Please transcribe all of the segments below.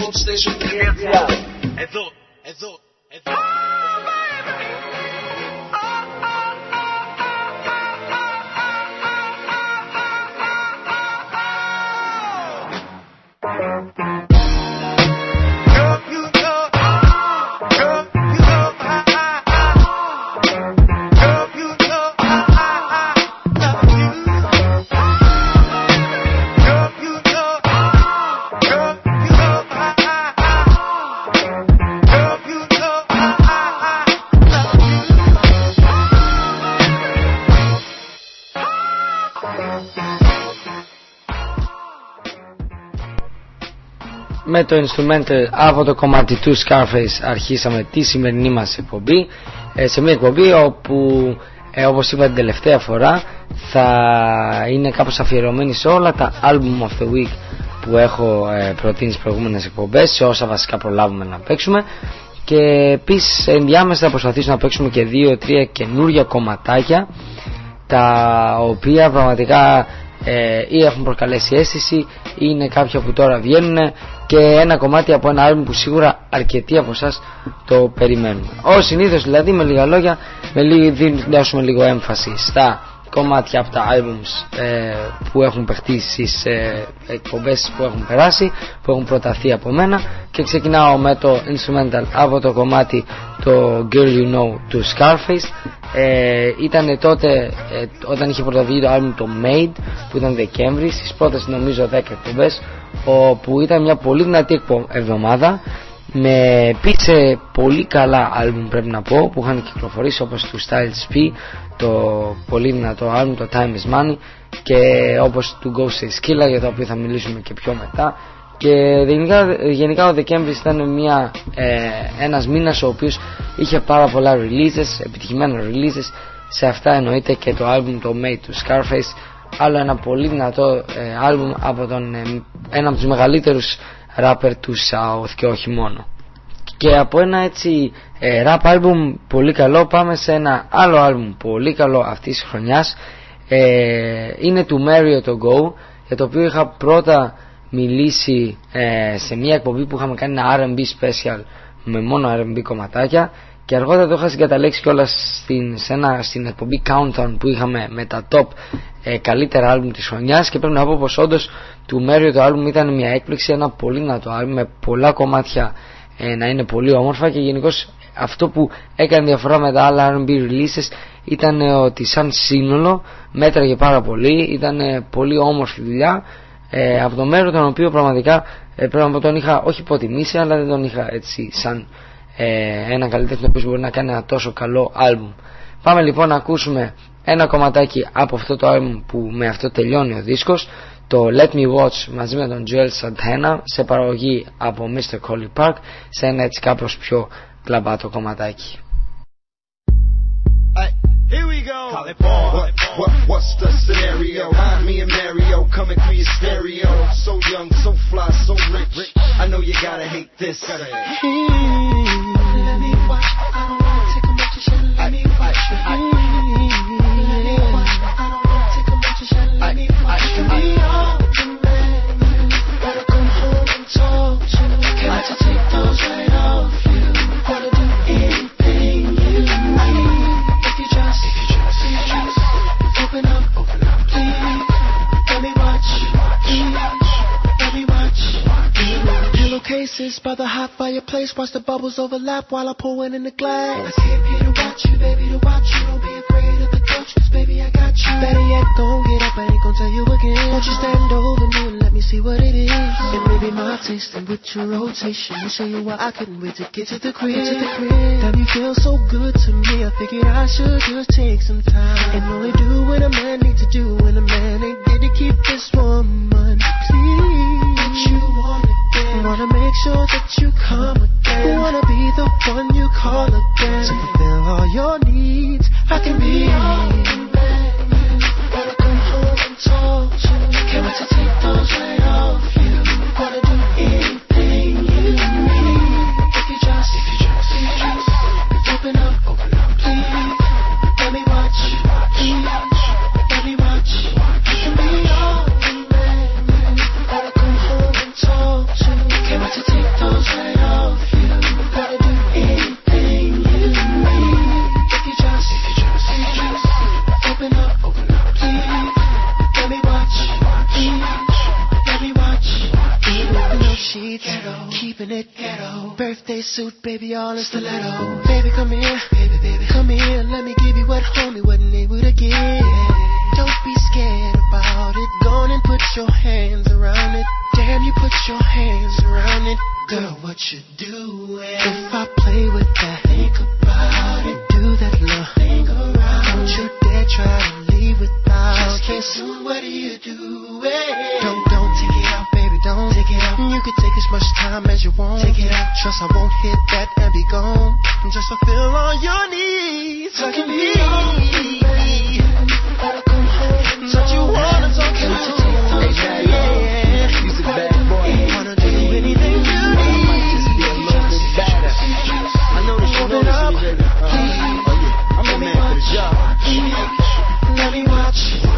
Pop Station. Εδώ. Με το instrumental από το κομμάτι του Scarface αρχίσαμε τη σημερινή μας εκπομπή, σε μια εκπομπή όπου όπως είπα την τελευταία φορά θα είναι κάπως αφιερωμένη σε όλα τα album of the week που έχω προτείνει στις προηγούμενες εκπομπές, σε όσα βασικά προλάβουμε να παίξουμε, και επίσης ενδιάμεσα θα προσπαθήσουμε να παίξουμε και 2-3 καινούργια κομματάκια τα οποία πραγματικά ή έχουν προκαλέσει αίσθηση ή είναι κάποια που τώρα βγαίνουν, και ένα κομμάτι από ένα άλμπουμ που σίγουρα αρκετοί από εσάς το περιμένουν. Ως συνήθως δηλαδή, με λίγα λόγια, δώσουμε λίγο έμφαση στα κομμάτια από τα albums που έχουν παιχτεί στις εκπομπές που έχουν περάσει, που έχουν προταθεί από μένα, και ξεκινάω με το instrumental από το κομμάτι το Girl You Know του Scarface. Ήταν τότε όταν είχε πρωτοβγεί το album το Made, που ήταν Δεκέμβρη, στις πρώτες νομίζω 10 εκπομπές, όπου ήταν μια πολύ δυνατή εβδομάδα με επίσης πολύ καλά άλμπουμ, πρέπει να πω, που είχαν κυκλοφορήσει, όπως του Styles P, το πολύ δυνατό άλμπουμ το Time Is Money, και όπως του Ghost Skilla, για το οποίο θα μιλήσουμε και πιο μετά. Και γενικά ο Δεκέμβρης ήταν ένας μήνας ο οποίος είχε πάρα πολλά releases, επιτυχημένα releases. Σε αυτά εννοείται και το άλμπουμ το Made του Scarface, άλλο ένα πολύ δυνατό άλμπουμ από ένα από τους μεγαλύτερους rapper του South και όχι μόνο. Και από ένα έτσι rap άλμπουμ πολύ καλό πάμε σε ένα άλλο άλμπουμ πολύ καλό αυτής της χρονιάς. Είναι του Mario to Go, για το οποίο είχα πρώτα μιλήσει σε μια εκπομπή που είχαμε κάνει ένα R&B special με μόνο R&B κομματάκια, και αργότερα το είχα συγκαταλέξει κιόλας στην εκπομπή Countdown που είχαμε με τα top καλύτερα άλμπουμ της χρονιάς, και πρέπει να πω πως όντως του Mario το άλμπουμ ήταν μια έκπληξη, ένα πολύ δυνατό άλμπουμ με πολλά κομμάτια να είναι πολύ όμορφα, και γενικώς αυτό που έκανε διαφορά με τα άλλα R&B releases ήταν ότι σαν σύνολο μέτραγε πάρα πολύ, ήταν πολύ όμορφη δουλειά από το Μέρο, τον οποίο πραγματικά πρέπει να πω τον είχα όχι υποτιμήσει, αλλά δεν τον είχα έτσι σαν ένα καλλιτέχνη που μπορεί να κάνει ένα τόσο καλό άλμπουμ. Πάμε λοιπόν να ακούσουμε ένα κομματάκι από αυτό το άλμπουμ που με αυτό τελειώνει ο δίσκος, το Let Me Watch μαζί με τον Joel Santana, σε παραγωγή από Mr. Collie Park, σε ένα έτσι κάπως πιο κλαμπάτο κομματάκι. Here we go. What's the scenario? Me and Mario coming through your stereo. So young, so fly, so rich. I know you gotta hate this. Let me watch. I don't wanna take a bunch of shit. Let me watch. Let me watch. I don't wanna take a bunch of shit. Let me watch. Me all the man. Gotta come home and talk to. Got to take those right off you. Gotta do anything you need. If you just open up, please. Let me watch, let me watch. Pillowcases by the hot fireplace, watch the bubbles overlap while I pour one in the glass. I came here to watch you, baby, to watch you. Don't be afraid of the touch, 'cause baby I got you. Better yet, don't get up, I ain't gon' tell you again. Won't you stand over me and let me see what it is? It may be my taste and with your rotation, I'll show you why I couldn't wait to get to the crib. Damn, you feel so good to me, I figured I should just take some time and only do what a man needs to do when a man ain't there to keep this woman. Please, what you want again? Wanna make sure that you come again. Wanna be the one you call again to fulfill all your needs. I can be wanna come home and talk to. Can't wait to take those right off you. Wanna do anything you need. If you just open up, please. Let me watch, let me watch. I can be all the man. Wanna come home and talk to. Can't wait to take sheets, ghetto. Keeping it ghetto. Birthday suit, baby, all in stiletto. Baby, come here, baby, come here. Let me give you what homie wasn't able to give. Don't be scared about it. Go on and put your hands around it. Damn, you put your hands around it. Girl, what you doing? If I play with that, think about it. Do that look, think around. Don't you dare try to leave without. Just kiss soon, what are you doing? Don't take it out, baby, don't take it out. You can take as much time as you want. Take it out. Trust I won't hit that and be gone. Just fulfill all your needs. Hugging me. Don't you wanna talk to me? Yeah. Music bad boy. Wanna do anything you need. Just be a little bit better. I know that you know this, baby. I'm the man for the job. Let me watch.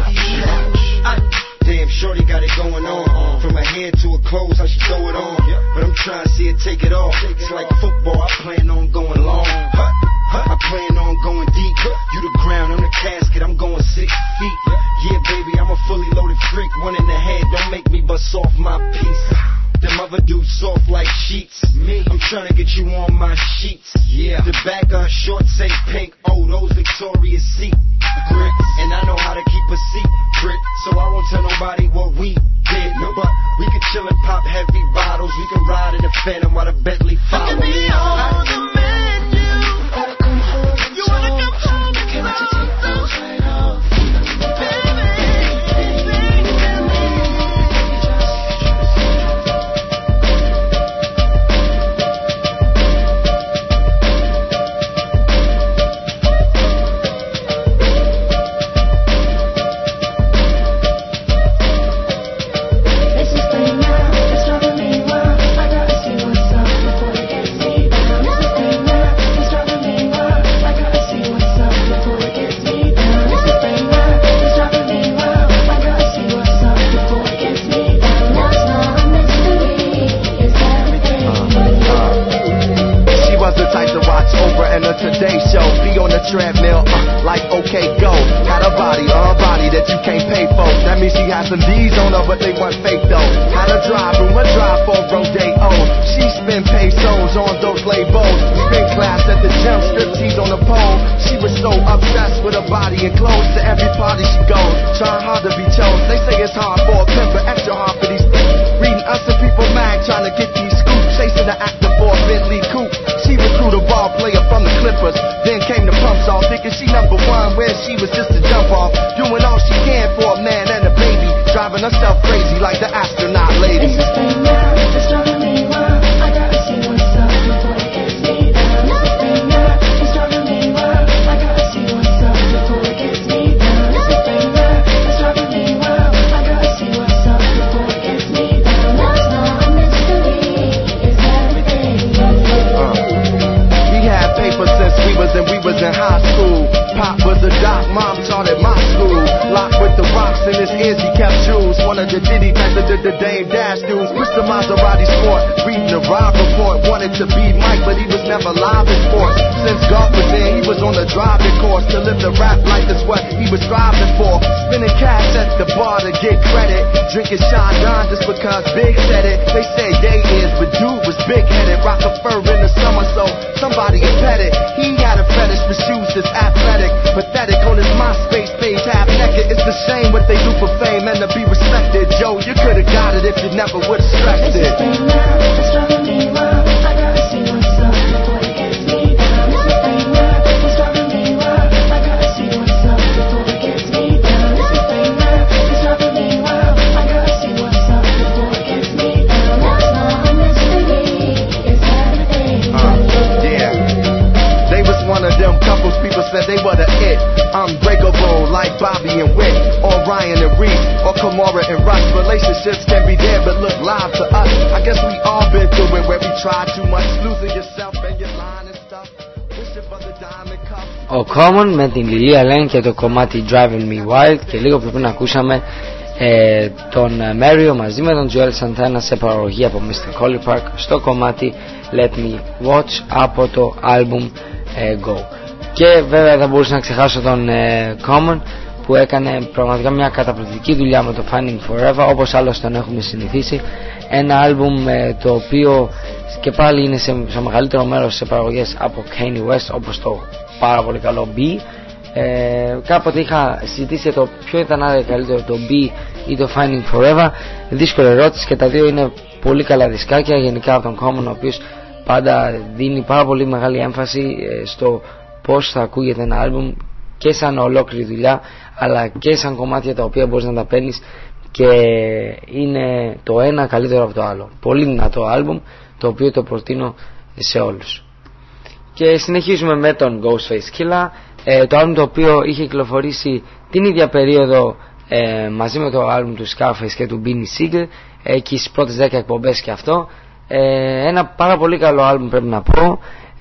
Damn, shorty got it going on. From her head to her clothes, how she throw it on. But I'm trying to see her take it off. It's like football, I plan on going long. I plan on going deep. You the ground, I'm the casket, I'm going 6 feet. Yeah, baby, I'm a fully loaded freak. One in the head, don't make me bust off my piece. Them other dudes soft like sheets. I'm trying to get you on my sheets. Yeah. The back of her shorts say pink. Oh, those Victoria's Secret. And I know how to keep a secret, so I won't tell nobody what we did. No, but we can chill and pop heavy bottles. We can ride in the Phantom while the Bentley follows. Be on the menu. You wanna come home? Can't wait to take those right off. Today show, be on the treadmill, like okay go. Had a body that you can't pay for. That means she had some D's on her, but they weren't fake though. Had a drive room, a drive for Rodeo. She spent pesos on those labels. Spin class at the gym, striptease on the pole. She was so obsessed with her body and clothes. To every party she goes, trying hard to be chose. They say it's hard for a pimp, but extra hard for these reading us and people mag, trying to get these scoops. Chasing the actor for a Bentley coupe. She recruited a ball player from the Clippers, then came the pumps off, thinking she number one where she was just a jump off. Doing all she can for a man and a baby, driving herself crazy like the astronaut lady. It's just thing now, it's driving me wild. I gotta see what's up before it gets me down. It's just thing now, it's driving me wild. I gotta see what's up before it gets me down. It's just thing now, it's driving me wild. I gotta see what's up before it gets me down. Love's not a mystery, it's everything. We had paper since we was in high school. Pop was a doc, mom taught at my school. Locked with the rocks in his ears, he kept jewels. One of the Diddy type of the Dame Dash dudes. Mr. Maserati Sport, reading the ride report. Wanted to be Mike, but he was never live in sports. Since golf was in, he was on the driving course. To live the rap life is what he was striving for. Spending cash at the bar to get credit. Drinking Chandon just because Big said it. They said Ye is, but dude was big-headed. Rock a fur in the summer, so somebody had pet it. He had a fetish for shoes that's athletic. Pathetic on his MySpace page, half naked. It's a shame what they do for fame and to be respected. Joe, you could've got it if you never would've stressed it. It's just thing now, it's driving me wild. I gotta see what's up before it gets me down. It's just thing now, it's driving me wild. I gotta see what's up before it gets me down. It's just thing now, it's driving me wild. I gotta see what's up before it gets me down. Love's not a mystery, it's everything. Yeah. They was one of them couples people said they were the it. Unbreakable like Bobby and Wick, or Ryan and Reese, or Kamara and Russ. Relationships can be there but look live to us. I guess we all been through it where we try too much, losing yourself and your line and stuff. Wishing for the diamond cup. Ο Common με την Lily Allen και το κομμάτι Driving Me Wild, και λίγο πριν ακούσαμε τον Mario μαζί με τον Joel Santana σε παραγωγή από Mr. Collie Park στο κομμάτι Let Me Watch από το album Go. Και βέβαια θα μπορούσα να ξεχάσω τον Common που έκανε πραγματικά μια καταπληκτική δουλειά με το Finding Forever, όπως άλλως τον έχουμε συνηθίσει. ένα άλμπουμ το οποίο και πάλι είναι σε μεγαλύτερο μέρος σε παραγωγές από Kanye West, όπως το πάρα πολύ καλό B. Κάποτε είχα συζητήσει το ποιο ήταν καλύτερο, το B ή το Finding Forever. Δύσκολη ερώτηση, και τα δύο είναι πολύ καλά δισκάκια. Γενικά από τον Common, ο οποίος πάντα δίνει πάρα πολύ μεγάλη έμφαση στο πώς θα ακούγεται ένα άλμπουμ, και σαν ολόκληρη δουλειά αλλά και σαν κομμάτια τα οποία μπορείς να τα παίρνεις και είναι το ένα καλύτερο από το άλλο. Πολύ δυνατό άλμπουμ, το οποίο το προτείνω σε όλους. Και συνεχίζουμε με τον Ghostface Killah, το άλμπουμ το οποίο είχε κυκλοφορήσει την ίδια περίοδο μαζί με το άλμπουμ του Scarface και του Beanie Sigel, εκεί στις πρώτες 10 εκπομπές και αυτό. Ένα πάρα πολύ καλό άλμπουμ, πρέπει να πω.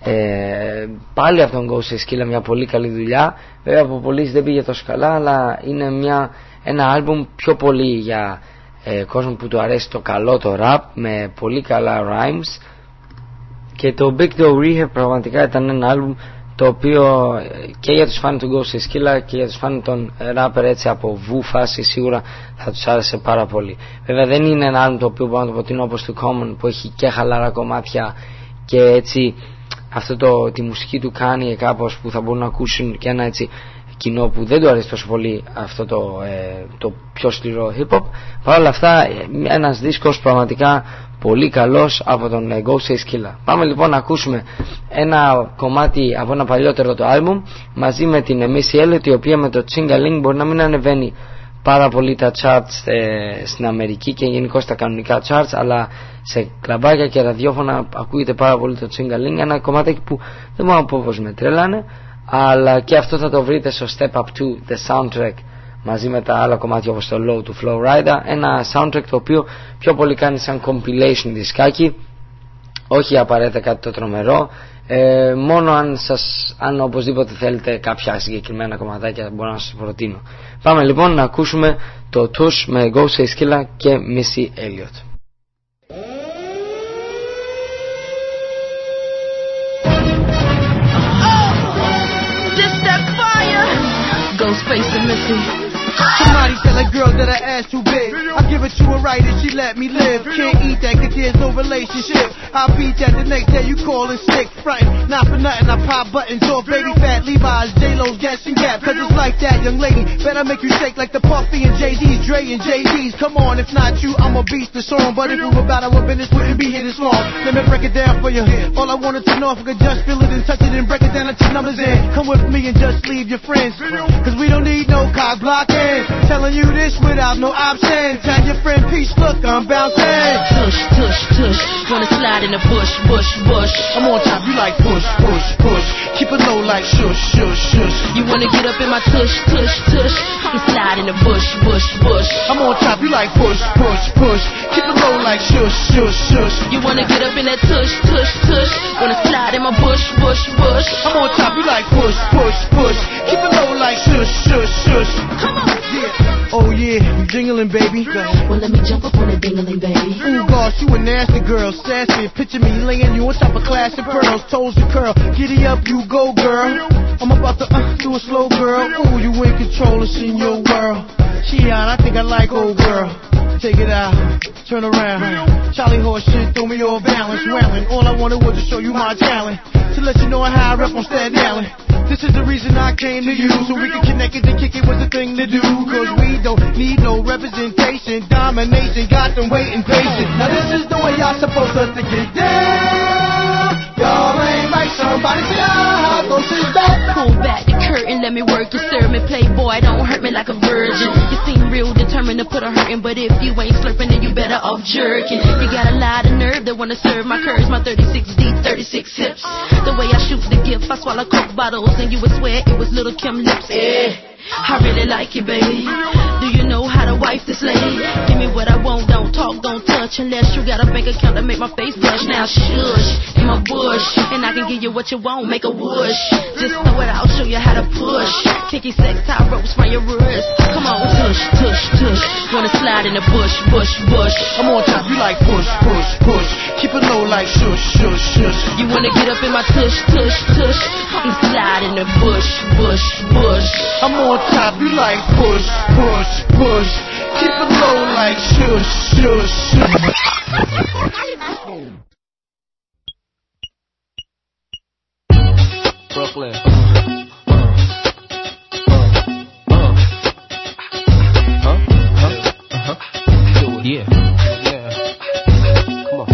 Πάλι από τον Ghostface Killah μια πολύ καλή δουλειά. Βέβαια από πολλοί δεν πήγε τόσο καλά, αλλά είναι ένα άλμπουμ πιο πολύ για κόσμο που του αρέσει το καλό το rap με πολύ καλά rhymes. Και το Big Doe Rehab πραγματικά ήταν ένα άλμπουμ το οποίο και για τους φαν του Ghostface Killah και για τους φαν των rapper έτσι από βου φάση σίγουρα θα τους άρεσε πάρα πολύ. Βέβαια δεν είναι ένα άλμπουμ το οποίο μπορώ να το προτείνω όπως του Common, που έχει και χαλαρά κομμάτια και έτσι αυτό τη μουσική του κάνει κάπως που θα μπορούν να ακούσουν και ένα έτσι κοινό που δεν του αρέσει τόσο πολύ αυτό το πιο σκληρό hip hop. Παρ' όλα αυτά ένας δίσκος πραγματικά πολύ καλός από τον Ghostface Killah. Πάμε λοιπόν να ακούσουμε ένα κομμάτι από ένα παλιότερο το άλμπουμ μαζί με την Missy Elliott, η οποία με το Chingaling μπορεί να μην ανεβαίνει πάρα πολύ τα charts στην Αμερική και γενικώς στα κανονικά charts, αλλά σε κλαμπάκια και ραδιόφωνα ακούγεται πάρα πολύ το Chingaling, ένα κομμάτι που δεν μπορώ να πω πως με τρέλανε, αλλά και αυτό θα το βρείτε στο Step Up 2 The Soundtrack μαζί με τα άλλα κομμάτια όπως το Low του Flow Rider, ένα soundtrack το οποίο πιο πολύ κάνει σαν compilation δισκάκι, όχι απαραίτητα κάτι το τρομερό. Μόνο αν οπωσδήποτε θέλετε κάποια συγκεκριμένα κομματάκια μπορώ να σας προτείνω. Πάμε λοιπόν να ακούσουμε το Tush με Ghostface Killah και Missy Elliott. Ghostface and Missy. Somebody tell a girl that her ass too big. I give it to her right and she let me live. Can't eat that cause there's no relationship. I'll beat that the next day you callin' sick. Frontin', not for nothing, I pop buttons off baby fat Levi's, J-Lo's, Gas and Gap. Cause it's like that, young lady. Better make you shake like the Puffy and Jay-Z's, Dre and Jay-Z's. Come on, if not you, I'm a beast the song. But if we were about our business, wouldn't be here this long. Let me break it down for you. All I wanted to know if I could just feel it and touch it and break it down and take numbers in. Come with me and just leave your friends. Cause we don't need no cock blocking. Telling you this without no option. Tell your friend peace, look, I'm bouncing. Tush, tush, tush. Wanna slide in the bush, bush, bush. I'm on top, you like push, push, push. Keep it low like shush, shush, shush. You wanna get up in my tush, tush, tush. You slide in the bush, bush, bush. I'm on top, you like push, push, push. Keep it low like shush, shush, shush. You wanna get up in that tush, tush, tush. Wanna slide in my bush, bush, bush. I'm on top, you like push, push, push. Keep it low like shush, shush, shush. Come on. Yeah. Oh yeah, you jingling, baby. Well, let me jump up on the dingling, baby. Ooh, gosh, you a nasty girl, sassy. Picture me laying you on top of classic pearls, toes to curl. Giddy up, you go, girl. I'm about to do a slow, girl. Ooh, you in control, it's in your world. Cheon, I think I like old girl. Take it out, turn around. Charlie horse shit, throw me off balance, wailing. All I wanted was to show you my talent, to let you know how I rep on Staten Island. This is the reason I came to you, so we can connect it and kick it was the thing to do. Cause we don't need no representation, domination, got them waiting patient. Now this is the way y'all supposed to get down. Y'all ain't like somebody say, ah, go sit back. Pull back the curtain, let me work you, serve me, playboy, don't hurt me like a virgin. You seem real determined to put a hurtin', but if you ain't slurping, then you better off jerking. You got a lot of nerve that wanna serve my curves, my 36 deep, 36 hips. The way I shoot the gift, I swallow Coke bottles, and you would swear it was Little Kim lips. I really like you, baby. Do you know how to wife this lady? Give me what I want, don't talk, don't touch, unless you got a bank account to make my face blush. Now shush, in my bush, and I can give you what you want, make a whoosh. Just throw it out, show you how to push. Kinky sex, tie ropes from your wrist. Come on, tush, tush, tush. Wanna slide in the bush, bush, bush. I'm on top, you like push, push, push. Keep it low like shush, shush, shush. You wanna get up in my tush, tush, tush. You slide in the bush, bush, bush. I'm on top, you like push, push, push. Keep it low like shush, shush, shush. Brooklyn. Yeah. Come on.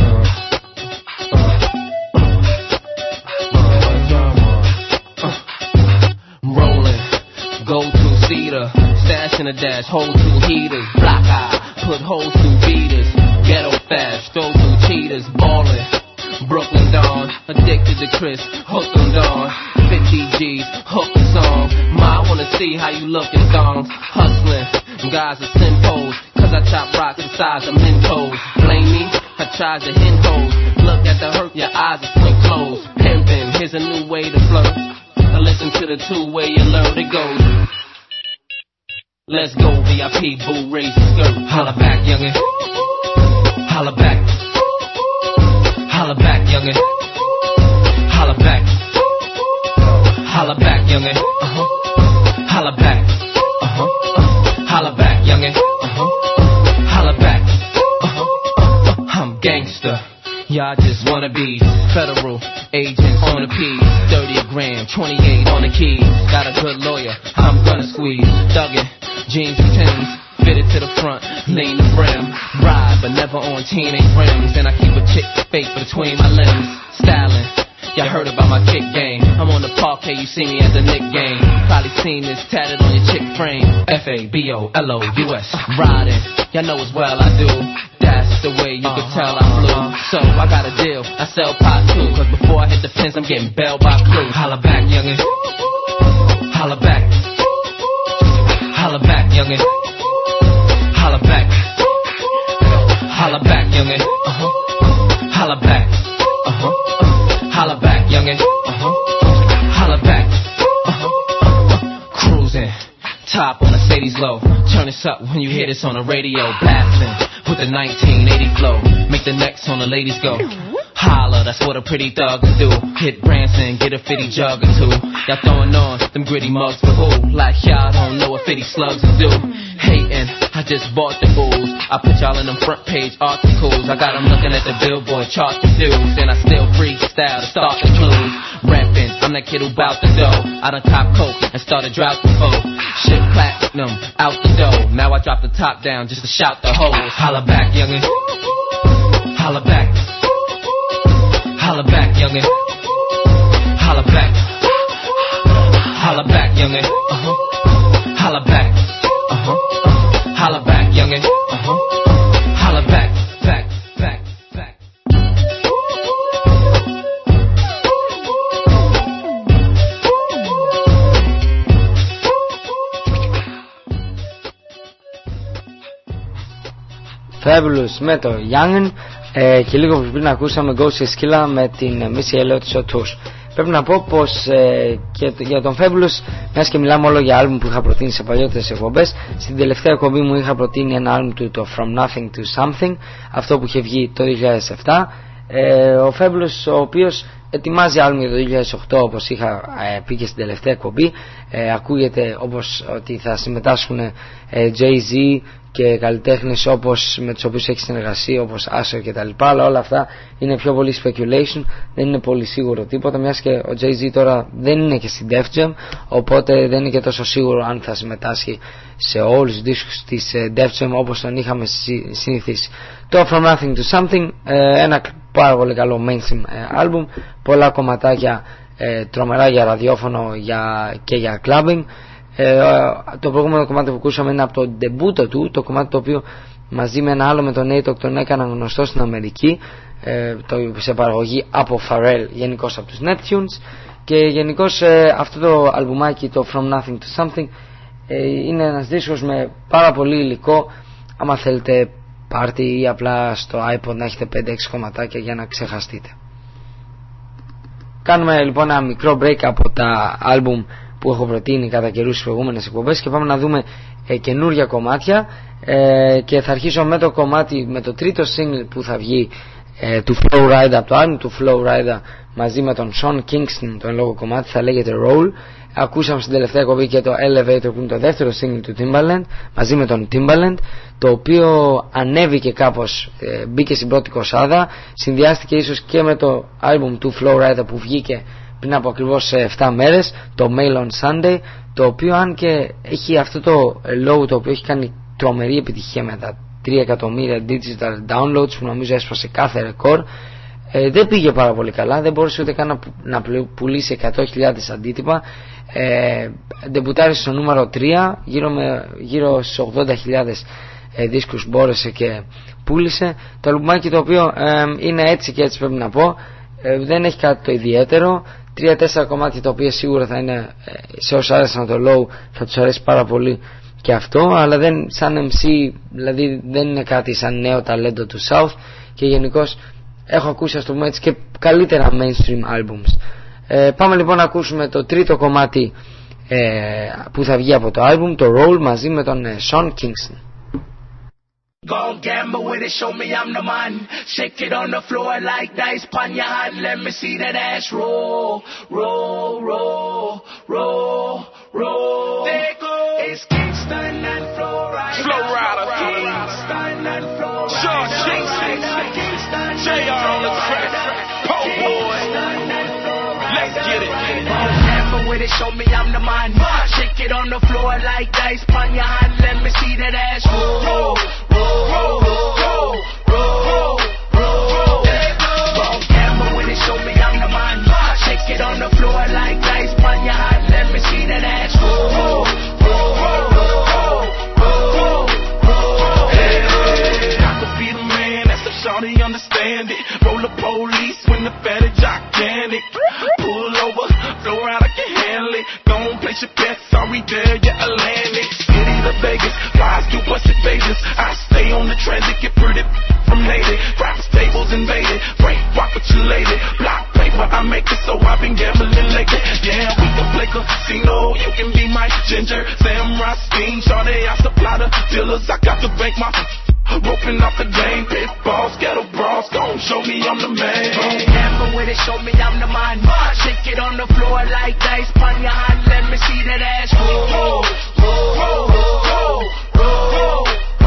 Rolling. Go to Cedar. Stash in a dash. Hold two heaters. Black eye. Put holes through beaters. Ghetto fast. Throw through cheaters. Ballin'. Brooklyn Dawn. Addicted to Chris. Hooked on Dawn. 50 G's. Hooked the song. Ma, I wanna see how you look in thongs. Hustling. Guys are simpos. Cause I chop rocks the size of Mentos. Blame me, I tried to hint hoes. Look at the hurt, your eyes are swing closed. Pimpin', here's a new way to flirt. Now listen to the two-way alert, it goes. Let's go, VIP, boo, raise the skirt. Holla back, youngin'. Holla back. Holla back, youngin'. Holla back. Holla back, youngin'. Holla back. Holla back, youngin'. Holla back. I'm gangster. Y'all just wanna be federal agents on the P's. 30 grand, 28 on the keys. Got a good lawyer, I'm gonna squeeze. Thuggin', jeans and Timbs, fitted to the front, lean the brim. Ride, but never on teenage rims. And I keep a chick face between my limbs. Styling. Y'all heard about my kick game. I'm on the parquet, you see me as a Nick game. Probably seen this tatted on your chick frame. F-A-B-O-L-O-U-S. Riding, y'all know as well I do. That's the way you can tell I flew. So I got a deal, I sell pot too. Cause before I hit the fence, I'm getting bailed by crew. Holla back, youngin'. Holla back. Holla back, youngin'. Holla back. Holla back, youngin'. Holla back. Holla back, youngin'. Holla back. Cruising. Top on Mercedes low. Turn this up when you hear this on the radio. Blasting with the 1980 flow. Make the necks on the ladies go. Holla, that's what a pretty thug can do. Hit Branson, get a 50 jug or two. Y'all throwing on them gritty mugs for who? Like y'all don't know what 50 slugs will do. Hating, I just bought the booze. I put y'all in them front page articles. I got them looking at the Billboard chart to views. And I still freestyle to start the clues. Rapping, I'm that kid who bout the dough. I done cop coke and started drought before. Shit platinum, out the dough. Now I drop the top down just to shout the hoes. Holla back, youngin'. Holla back. Holla back, youngin'. Holla back. Holla back, youngin'. Holla back. Holla back, youngin'. Holla back, back, back, back. Fabulous με το Youngin. Και λίγο πριν ακούσαμε Ghost Skilla με την Missy Elliott στο Tours. Πρέπει να πω πως και για τον Fabulous, μιας και μιλάμε όλο για άλμπουμ που είχα προτείνει σε παλιότερες εκπομπές, στην τελευταία εκπομπή μου είχα προτείνει ένα άλμπουμ του, το From Nothing to Something, αυτό που είχε βγει το 2007. Ο Fabulous, ο οποίος ετοιμάζει άλμπουμ για το 2008, όπως είχα πει και στην τελευταία εκπομπή. Ακούγεται όπως ότι θα συμμετάσχουν Jay-Z και καλλιτέχνες όπως με τους οποίους έχει συνεργασία, όπως Usher και τα λοιπά, αλλά όλα αυτά είναι πιο πολύ speculation, δεν είναι πολύ σίγουρο τίποτα, μιας και ο Jay-Z τώρα δεν είναι και στην Def Jam, οπότε δεν είναι και τόσο σίγουρο αν θα συμμετάσχει σε όλους τους δίσκους της Def Jam όπως τον είχαμε συνηθίσει. Το From Nothing to Something, ένα πάρα πολύ καλό mainstream album, πολλά κομματάκια τρομερά για ραδιόφωνο και για clubbing. Το προηγούμενο κομμάτι που ακούσαμε είναι από το ντεμπούτο του, το κομμάτι το οποίο μαζί με ένα άλλο με τον Nate τον έκαναν γνωστό στην Αμερική, σε παραγωγή από Pharrell, γενικώς από τους Neptunes. Και γενικώς αυτό το αλμπουμάκι, το From Nothing to Something, είναι ένας δίσκος με πάρα πολύ υλικό, άμα θέλετε πάρτι ή απλά στο iPod να έχετε 5-6 κομματάκια για να ξεχαστείτε. Κάνουμε λοιπόν ένα μικρό break από τα άλμπουμ που έχω προτείνει κατά καιρούς στις προηγούμενες εκπομπές και πάμε να δούμε καινούργια κομμάτια, και θα αρχίσω με το κομμάτι, με το τρίτο single που θα βγει του Flow Rider, από το άλμπουμ του Flow Rider μαζί με τον Sean Kingston το εν λόγω κομμάτι, θα λέγεται Roll. Ακούσαμε στην τελευταία κοπή και το Elevator που είναι το δεύτερο single του Timbaland μαζί με τον Timbaland, το οποίο ανέβηκε κάπως, μπήκε στην πρώτη κοσάδα, συνδυάστηκε ίσως και με το album του Flow Rider που βγήκε πριν από ακριβώς 7 μέρες, το Mail on Sunday, το οποίο αν και έχει αυτό το logo το οποίο έχει κάνει τρομερή επιτυχία με τα 3 εκατομμύρια digital downloads που νομίζω έσπασε κάθε ρεκόρ, δεν πήγε πάρα πολύ καλά, δεν μπορούσε ούτε καν να πουλήσει 100.000 αντίτυπα. Ντεμπουτάρισε στο νούμερο 3, γύρω στους 80.000 δίσκους μπόρεσε και πούλησε. Το αλμπουμάκι το οποίο είναι έτσι και έτσι πρέπει να πω, δεν έχει κάτι το ιδιαίτερο, 3-4 κομμάτια τα οποία σίγουρα θα είναι σε όσους άρεσαν το Low θα τους αρέσει πάρα πολύ και αυτό, αλλά δεν, σαν MC δηλαδή δεν είναι κάτι σαν νέο ταλέντο του South και γενικώς έχω ακούσει, ας το πούμε έτσι, και καλύτερα mainstream albums. Πάμε λοιπόν να ακούσουμε το τρίτο κομμάτι που θα βγει από το album, το Roll, μαζί με τον Sean Kingston. Go gamble with it, show me I'm the man. Shake it on the floor like dice pon your hand. Let me see that ass roll, roll, roll, roll, roll. There it goes. It's Kingston and Flow Rider. Flow Rider. Kingston and Flow Rider. Sean Kingston. JR on the track. Po boy. Let's get it. Go gamble with it, show me I'm the man. Shake it on the floor like dice pon your hand. Let me see that ass roll. On the floor like dice pon your hand, let me see that ass roll, roll, roll, roll, roll, roll. Hey, I could be the man, that's the shawty understand it. Roll the police when the fat is gigantic. Pull over, flow out, I can handle it. Don't place your bets, sorry there, you're Atlantic. City to Vegas, flies through busted phases. I stay on the transit, get pretty from lady. Craps tables invaded, break rock with you lady. Block paper, I make it so I've been gambling lately. Yeah, we can play casino, you can be my ginger. Sam Rothstein, Shawty, I supply the dealers. I got to bank my roping off the game. Pitballs, ghetto bras, gon' show me I'm the man. Don't gamble with it, show me I'm the man. Shake it on the floor like dice pon your hand. Let me see that ass roll, roll, roll, roll, roll, roll.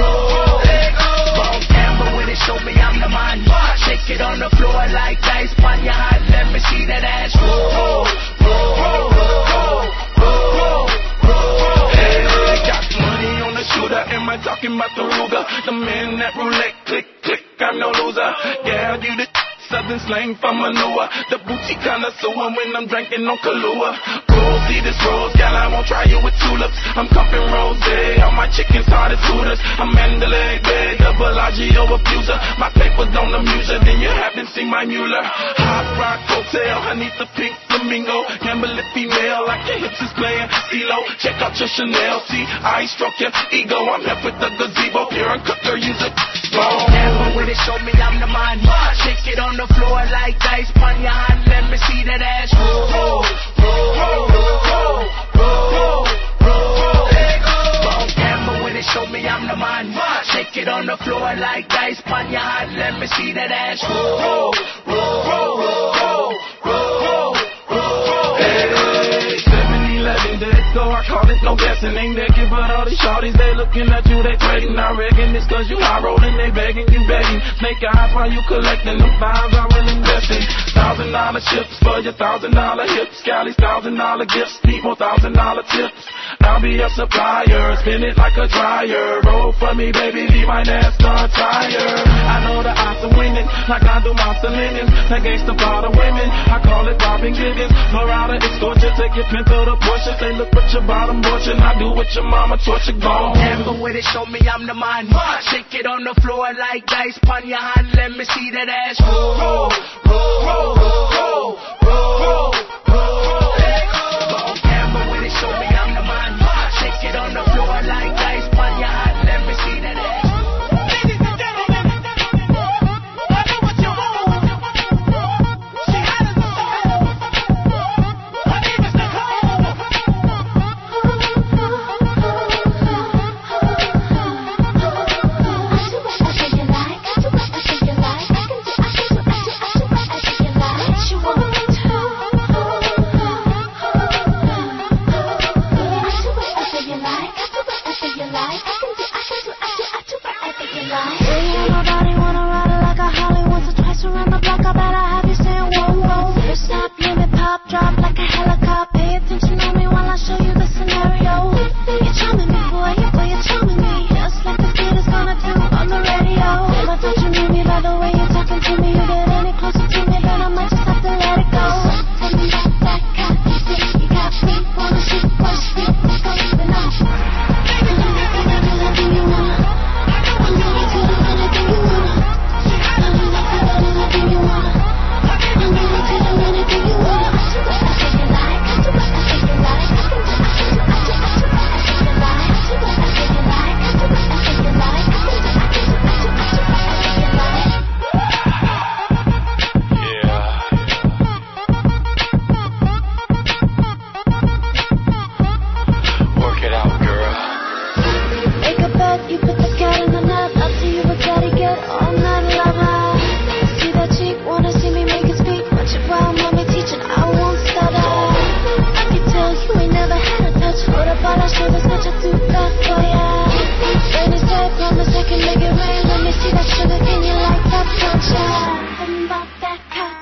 Show me I'm the man. Shake it on the floor like dice pon your hand. Let me see that ass roll, roll, roll, roll, roll, roll. Hey, got money on the shooter. Am I talking about the Ruger? The man that roulette, click, click. I'm no loser. Yeah, you the southern slang from manure. The boutique connoisseur when I'm drinking on Kahlua. Roll, see this rose, gal, I won't try you with tulips. I'm cupping rosé, all my chickens hard as Hooters. I'm Mandalay Bay, the Bellagio abuser. My papers don't amuse her, then you haven't seen my Mueller. Hot Rock Hotel, underneath the pink flamingo. Gambling female, like your hips is playing CeeLo. Check out your Chanel, see, I stroke your ego. I'm here with the gazebo, pure and cooker, use it. Gamble with it, show me I'm the man. Shake it on the floor like dice pon your hand. Let me see that ass roll, roll, roll, roll, roll, roll. Gamble with it, show me I'm the man. Shake it on the floor like dice pon your hand. Let me see that ass roll, roll, roll, roll, roll, roll. Hey, 7-Eleven, there it go. I call it no guessing. Ain't naked, but all these shorties they looking at you, they trading. I reckon it's 'cause you high rolling, they begging, you begging. Make eyes while you collecting them fives I will invest in. $1,000 chips for your $1,000 hips. Scally's $1,000 gifts, need more $1,000 tips. I'll be a supplier, spin it like a dryer. Roll for me, baby, leave my NASCAR tire. I know the odds are winning, like I do monster linen. That gangsta part of women, I call it Robin Giggins. Florida, it's gorgeous, take your pin to the Porsche. Say, look what your bottom fortune, I do what your mama taught you, gone. Gamble with it, show me I'm the man. Shake it on the floor like dice pon your hand. Let me see that ass roll, roll, roll, roll, roll, roll, roll. Gamble with it, show me I'm the man. Shake it on the floor like dice pon your hand. Let me see that ass. Ladies and gentlemen, I know what you want. She hot as a stove. Her name is Nicole. I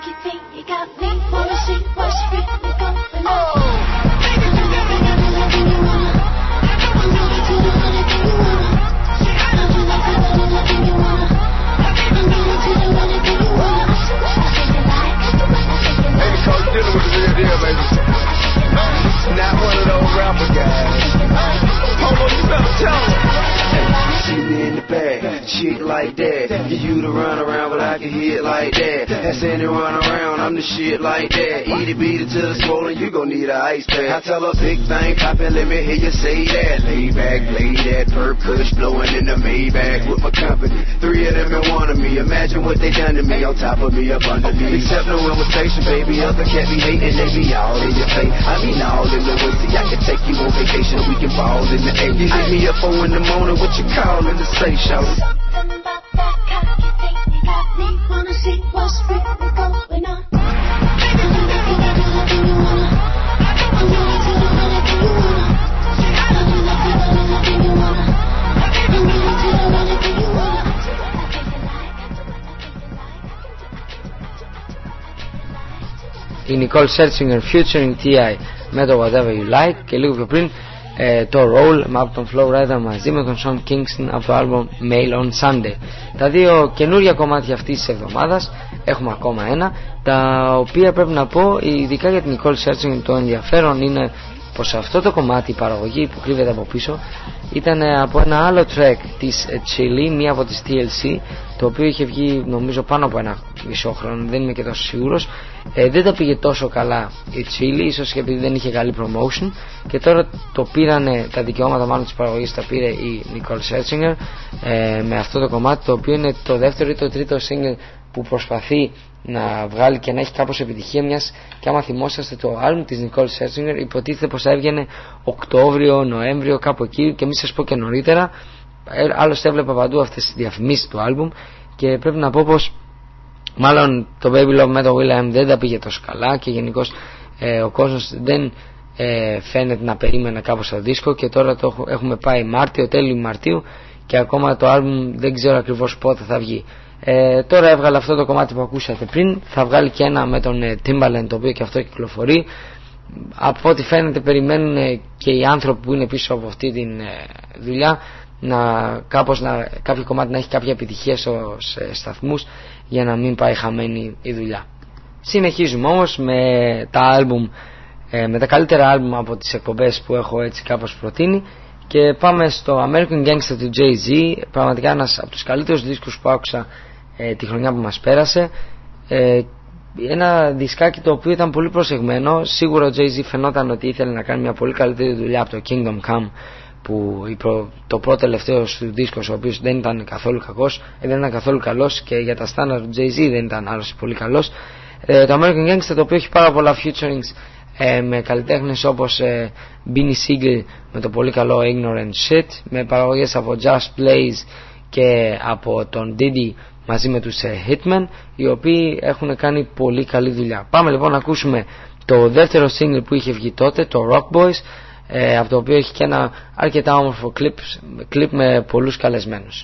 cocky feet, you got me. Wanna see what's really going on. Dealing with the real deal, baby. Not one of those rapper guys. Hold on, you better tell me. See me in the bag, chick like that. Get you to run around, but I can hit like that. That's any run around, I'm the shit like that. Eat it, beat it till it's swollen, you gon' need an ice pack. I tell her big thing, poppin', let me hear you say that. Lay back, play that, perp kush blowing in the Maybach with my company. 3 of them and 1 of me, imagine what they done to me. On top of me, up under me. Accept no invitation, baby, other can't be hating, they be all in your face. I mean all in the way, see I can take you on vacation, we can ball in the air. You hit me up 4 in the morning, what you callin' to say, shout it. Something about that cocky thing, you got me. Wanna see what's really going on. Η Nicole Scherzinger featuring T.I. με το Whatever You Like, και λίγο πιο πριν το Roll από τον Flow Rider μαζί με τον Sean Kingston από το album Mail on Sunday. Τα δύο καινούρια κομμάτια αυτής της εβδομάδας, έχουμε ακόμα ένα, τα οποία πρέπει να πω ειδικά για την Nicole Scherzinger το ενδιαφέρον είναι πως αυτό το κομμάτι, η παραγωγή που κρύβεται από πίσω, ήταν από ένα άλλο track της Chili, μία από τις TLC, το οποίο είχε βγει νομίζω πάνω από ένα μισό χρόνο, δεν είμαι και τόσο σίγουρος. Δεν τα πήγε τόσο καλά η Chili, ίσως και επειδή δεν είχε καλή promotion, και τώρα το πήρανε, τα δικαιώματα μάλλον της παραγωγής τα πήρε η Nicole Scherzinger με αυτό το κομμάτι, το οποίο είναι το δεύτερο ή το τρίτο single που προσπαθεί να βγάλει και να έχει κάπως επιτυχία, μιας και άμα θυμόσαστε το album της Nicole Scherzinger υποτίθεται πως θα έβγαινε Οκτώβριο, Νοέμβριο, κάπου εκεί, και μη σας πω και νωρίτερα. Άλλωστε έβλεπα παντού αυτές τις διαφημίσεις του album και πρέπει να πω πως μάλλον το Baby Love με το Will.i.am δεν τα πήγε τόσο καλά και γενικώς ο κόσμος δεν φαίνεται να περίμενε κάπως το δίσκο, και τώρα το έχουμε πάει Μάρτιο, τέλη Μαρτίου, και ακόμα το album δεν ξέρω ακριβώς πότε θα βγει. Τώρα έβγαλε αυτό το κομμάτι που ακούσατε πριν, θα βγάλει και ένα με τον Timbaland, το οποίο και αυτό κυκλοφορεί. Από ό,τι φαίνεται περιμένουν και οι άνθρωποι που είναι πίσω από αυτή τη δουλειά κάποιο κομμάτι να έχει κάποια επιτυχία στους σταθμούς για να μην πάει χαμένη η δουλειά. Συνεχίζουμε όμως με τα καλύτερα άλμπουμ από τις εκπομπές που έχω έτσι κάπως προτείνει, και πάμε στο American Gangster του Jay-Z, πραγματικά ένας από τους καλύτερους δίσκους που άκουσα τη χρονιά που μας πέρασε. Ένα δισκάκι το οποίο ήταν πολύ προσεγμένο. Σίγουρα ο Jay-Z φαινόταν ότι ήθελε να κάνει μια πολύ καλύτερη δουλειά από το Kingdom Come, που το πρώτο τελευταίο του δίσκος, ο οποίος δεν ήταν καθόλου κακός, δεν ήταν καθόλου καλός, και για τα στάνταρ του Jay-Z δεν ήταν άλλος πολύ καλός. Το American Gangster, το οποίο έχει πάρα πολλά featurings με καλλιτέχνες όπως Beanie Sigel με το πολύ καλό Ignorant Shit, με παραγωγές από Just Blaze και από τον Diddy μαζί με τους Hitmen, οι οποίοι έχουν κάνει πολύ καλή δουλειά. Πάμε λοιπόν να ακούσουμε το δεύτερο single που είχε βγει τότε, το Rock Boys, από το οποίο έχει και ένα αρκετά όμορφο κλιπ με πολλούς καλεσμένους.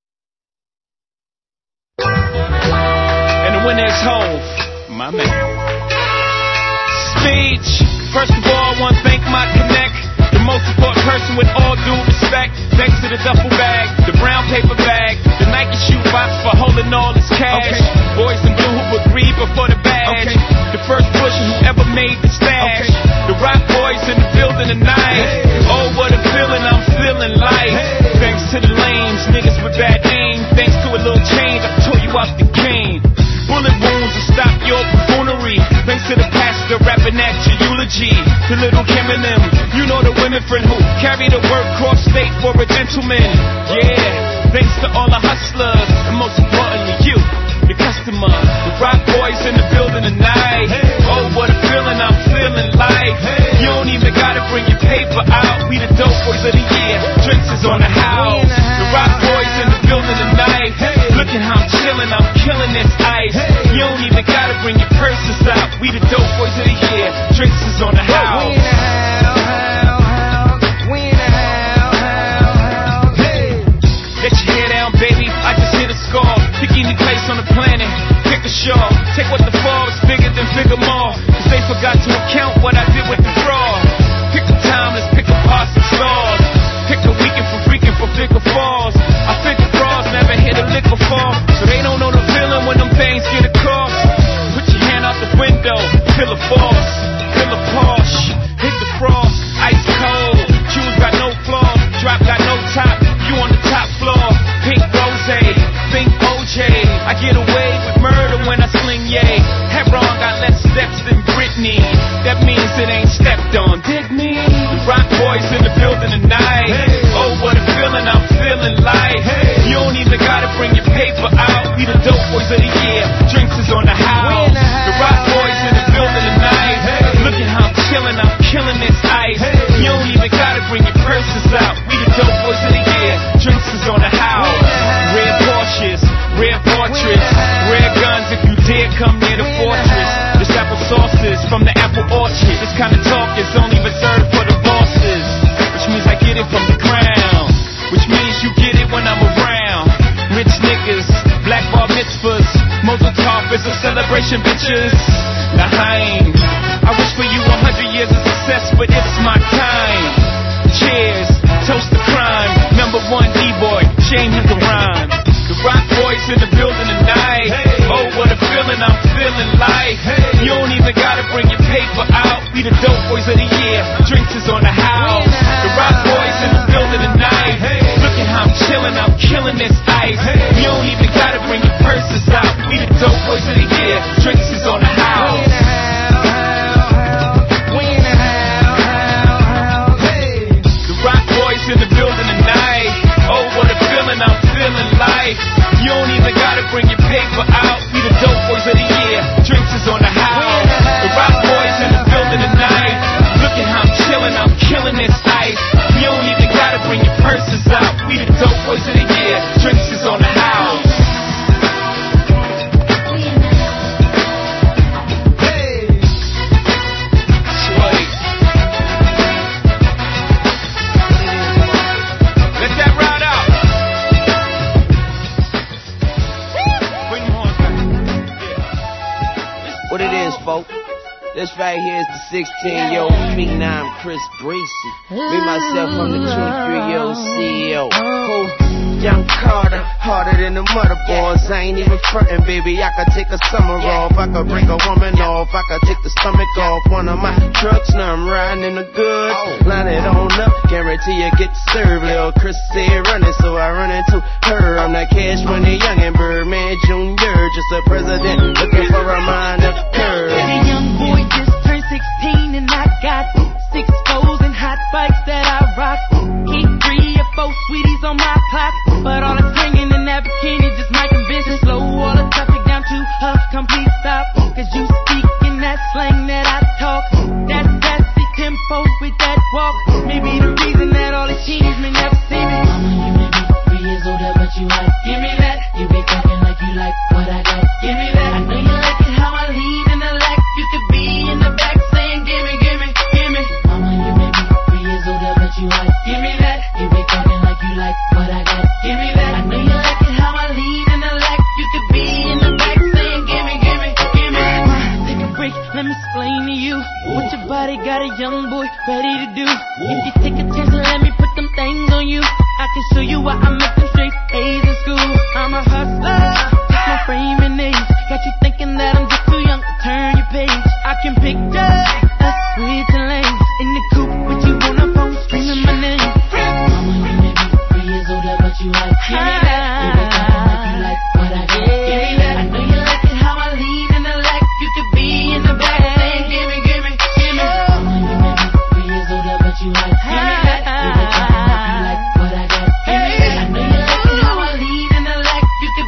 And the winner is Hov, my man. Speech. First of all, I want to thank my connect, the most important person with all due respect. Thanks to the duffel bag, the brown paper bag, the Nike shoe box for holding all this cash. Okay. Boys in blue who agreed before the badge. Okay. The first pusher who ever made the stash. Okay. The rock boys in the building tonight. Hey. Oh, what a feeling, I'm feeling life. Hey. Thanks to the lames, niggas with bad aim. Thanks to a little change, I tore you out the game. Bullet wounds to stop your buffoonery. Thanks to the pastor rapping at your eulogy. The little Kim and them, you know the women friend who carry the work cross state for a gentleman. Yeah, thanks to all the hustlers, and most importantly you, the customer. The rock boys in the building tonight. Oh, what a feeling, I'm feeling like. You don't even gotta bring your paper out. We the dope boys of the year. Drinks is on the house. The rock boys in the building tonight. Look at how I'm chilling, I'm killing this ice. You don't even gotta bring your purses out. We the dope boys of the year. Drinks is on the house. We in the house. We in the house. Hey. Let your hair down, baby. I just hit a score. Pick any place on the planet. Pick a show. Take what the fall is bigger than figure more. Cause they forgot to account what I did with the fraud. Pick a time, let's pick apart some stars. Pick a weekend for freaking for bigger falls. I figure frauds never hit a lick before, so they don't know the feeling when them things get across. Put your hand out the window, feel a force, feel a Porsche, hit the frost, ice cold. Shoes got no flaws, drop got no top, you on the top floor. Pink rose, think OJ. I get away with murder when I sling yay. Hebron got less steps than Britney. That means it ain't stepped on, dig me? The Rock Boys in the building tonight. Oh, what a feeling, I'm feeling like. You don't even gotta bring your paper out. We the dope boys of the year. Drinks is on the house. The Rock Boys in the building tonight. Look at how I'm chilling, I'm killing this ice. You don't even gotta bring your purses out. We the dope boys of the year. Drinks is on the house. Red Porsches, red portraits, red guns if you dare come near the fortress. This apple sauces from the apple orchard. This kind of talk is only reserved for the bosses, which means I get it from the ground, which means you get it when I'm around. Rich niggas, black bar mitzvahs, Mazel Tov is a celebration, bitches. L'chaim, I wish for you 100 years of success, but it's my time. Cheers, toast to crime. Number one D-boy, shame him to rhyme. The Rock Boys in the building tonight. Oh, what a feeling, I'm feeling like. You don't even gotta bring your paper out. We the dope boys of the year. Drinks is on the house. The Rock Boys in the building tonight. Look at how I'm chilling, I'm killing this ice. You don't even gotta bring your purses out. We the dope boys of the year. Drinks is on the house. The Rock Boys in the building tonight. Oh, what a feeling, I'm feeling like. You don't even gotta bring your paper out. We the dope boys of the year. Drinks is on the house. The Rock Boys in the building tonight. Look at how I'm chilling, I'm killing this ice. You don't even gotta bring your purses out. We the dope boys of the year. Drinks is on the house. What it is, folks? This right here is the 16-year-old phenom Chris Breezy. Me, myself, I'm the 23-year-old CEO. Young Carter, harder than the motherboards. I ain't even frontin', baby. I could take a summer off. I could bring a woman off. I could take the stomach off one of my trucks. Now I'm riding in the goods. Line it on up, guarantee you get served. Lil' Chris said running, so I run into her. I'm that Cash Money youngin' Birdman Jr., just a president looking for a mind of curve. The young boy just turned 16 and I got 6 foes and hot bikes that I rock. Keep 3 or 4 sweeties on my clock, but all that's ringing in that bikini just might convince you. Slow all the traffic down to a complete stop, cause you speak in that slang that I talk. That sassy tempo with that walk, maybe the reason that all these teens may never see me. Mama, you may be 3 years older, but you hot. Give me that. You be talking like you like what I got. Give me that. I know you like it how I lead in the lack. You could be in the back saying gimme, gimme, gimme. Mama, you may be 3 years older, but you hot. Give me that. You be talking like you like what I got. Give me that. I know you like it how I lead in the lack. You could be in the back saying gimme, gimme, gimme. Take a break, let me explain to you what your body got a young boy ready to do. If you take a chance and let me put them things on you, I can show you why I make them straight A's in school. I'm a hustler, just my frame and age got you thinking that I'm just too young to turn your page. I can picture us sweet and lame in the coupe with you on the phone screaming my name. Mama, you may be 3 years older, but you hot. Give me that. You be talking like you like what I got. Give me that. I know you like it how I lead in the lack. You could be in the back saying gimme, gimme, gimme. Mama, you may be 3 years older, but you hot. Give me that. You be talking like you like what I got. Give me that. I know you like it how I lead in the lack. You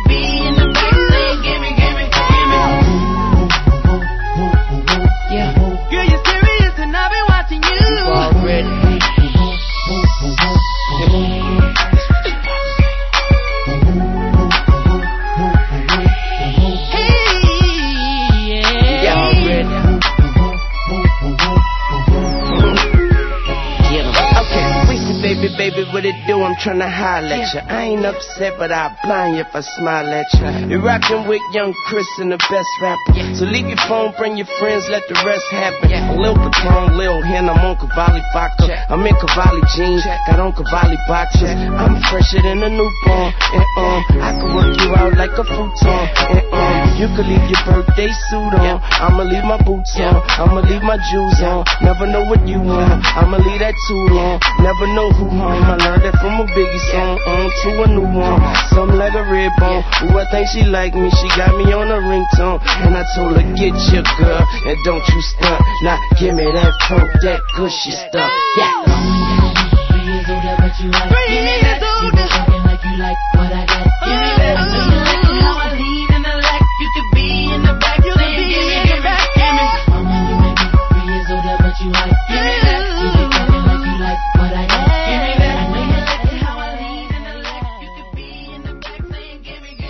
what it do, I'm tryna holler at ya. I ain't upset, but I'll blind you if I smile at ya. You're rockin' with young Chris and the best rapper. So leave your phone, bring your friends, let the rest happen. A Lil Patron, Lil Hen, I'm on Cavalli vodka. I'm in Cavalli jeans, got on Cavalli boxes. I'm fresher than a newborn, and I can work you out like a futon, and you could leave your birthday suit on. I'ma leave my boots on, I'ma leave my jewels on. Never know what you want, I'ma leave that too long. Never know who home, I learned that from a Biggie song. On to a new one, something like a red bone. Ooh, I think she like me, she got me on a ringtone. And I told her, get your girl, and don't you stunt. Now give me that funk, that gushy stuff, yeah. 3 years older, but you like, give me that. You been talking like you like what I got. Give me that. I know you like it how I lead in the lack. You could be in the back, you could be in the back. Mama, you may be 3 years older, but you like, give me that. You been talking like you like what I got. Give me that. I know you like it how I lead in the lack. You could be in the back saying, give me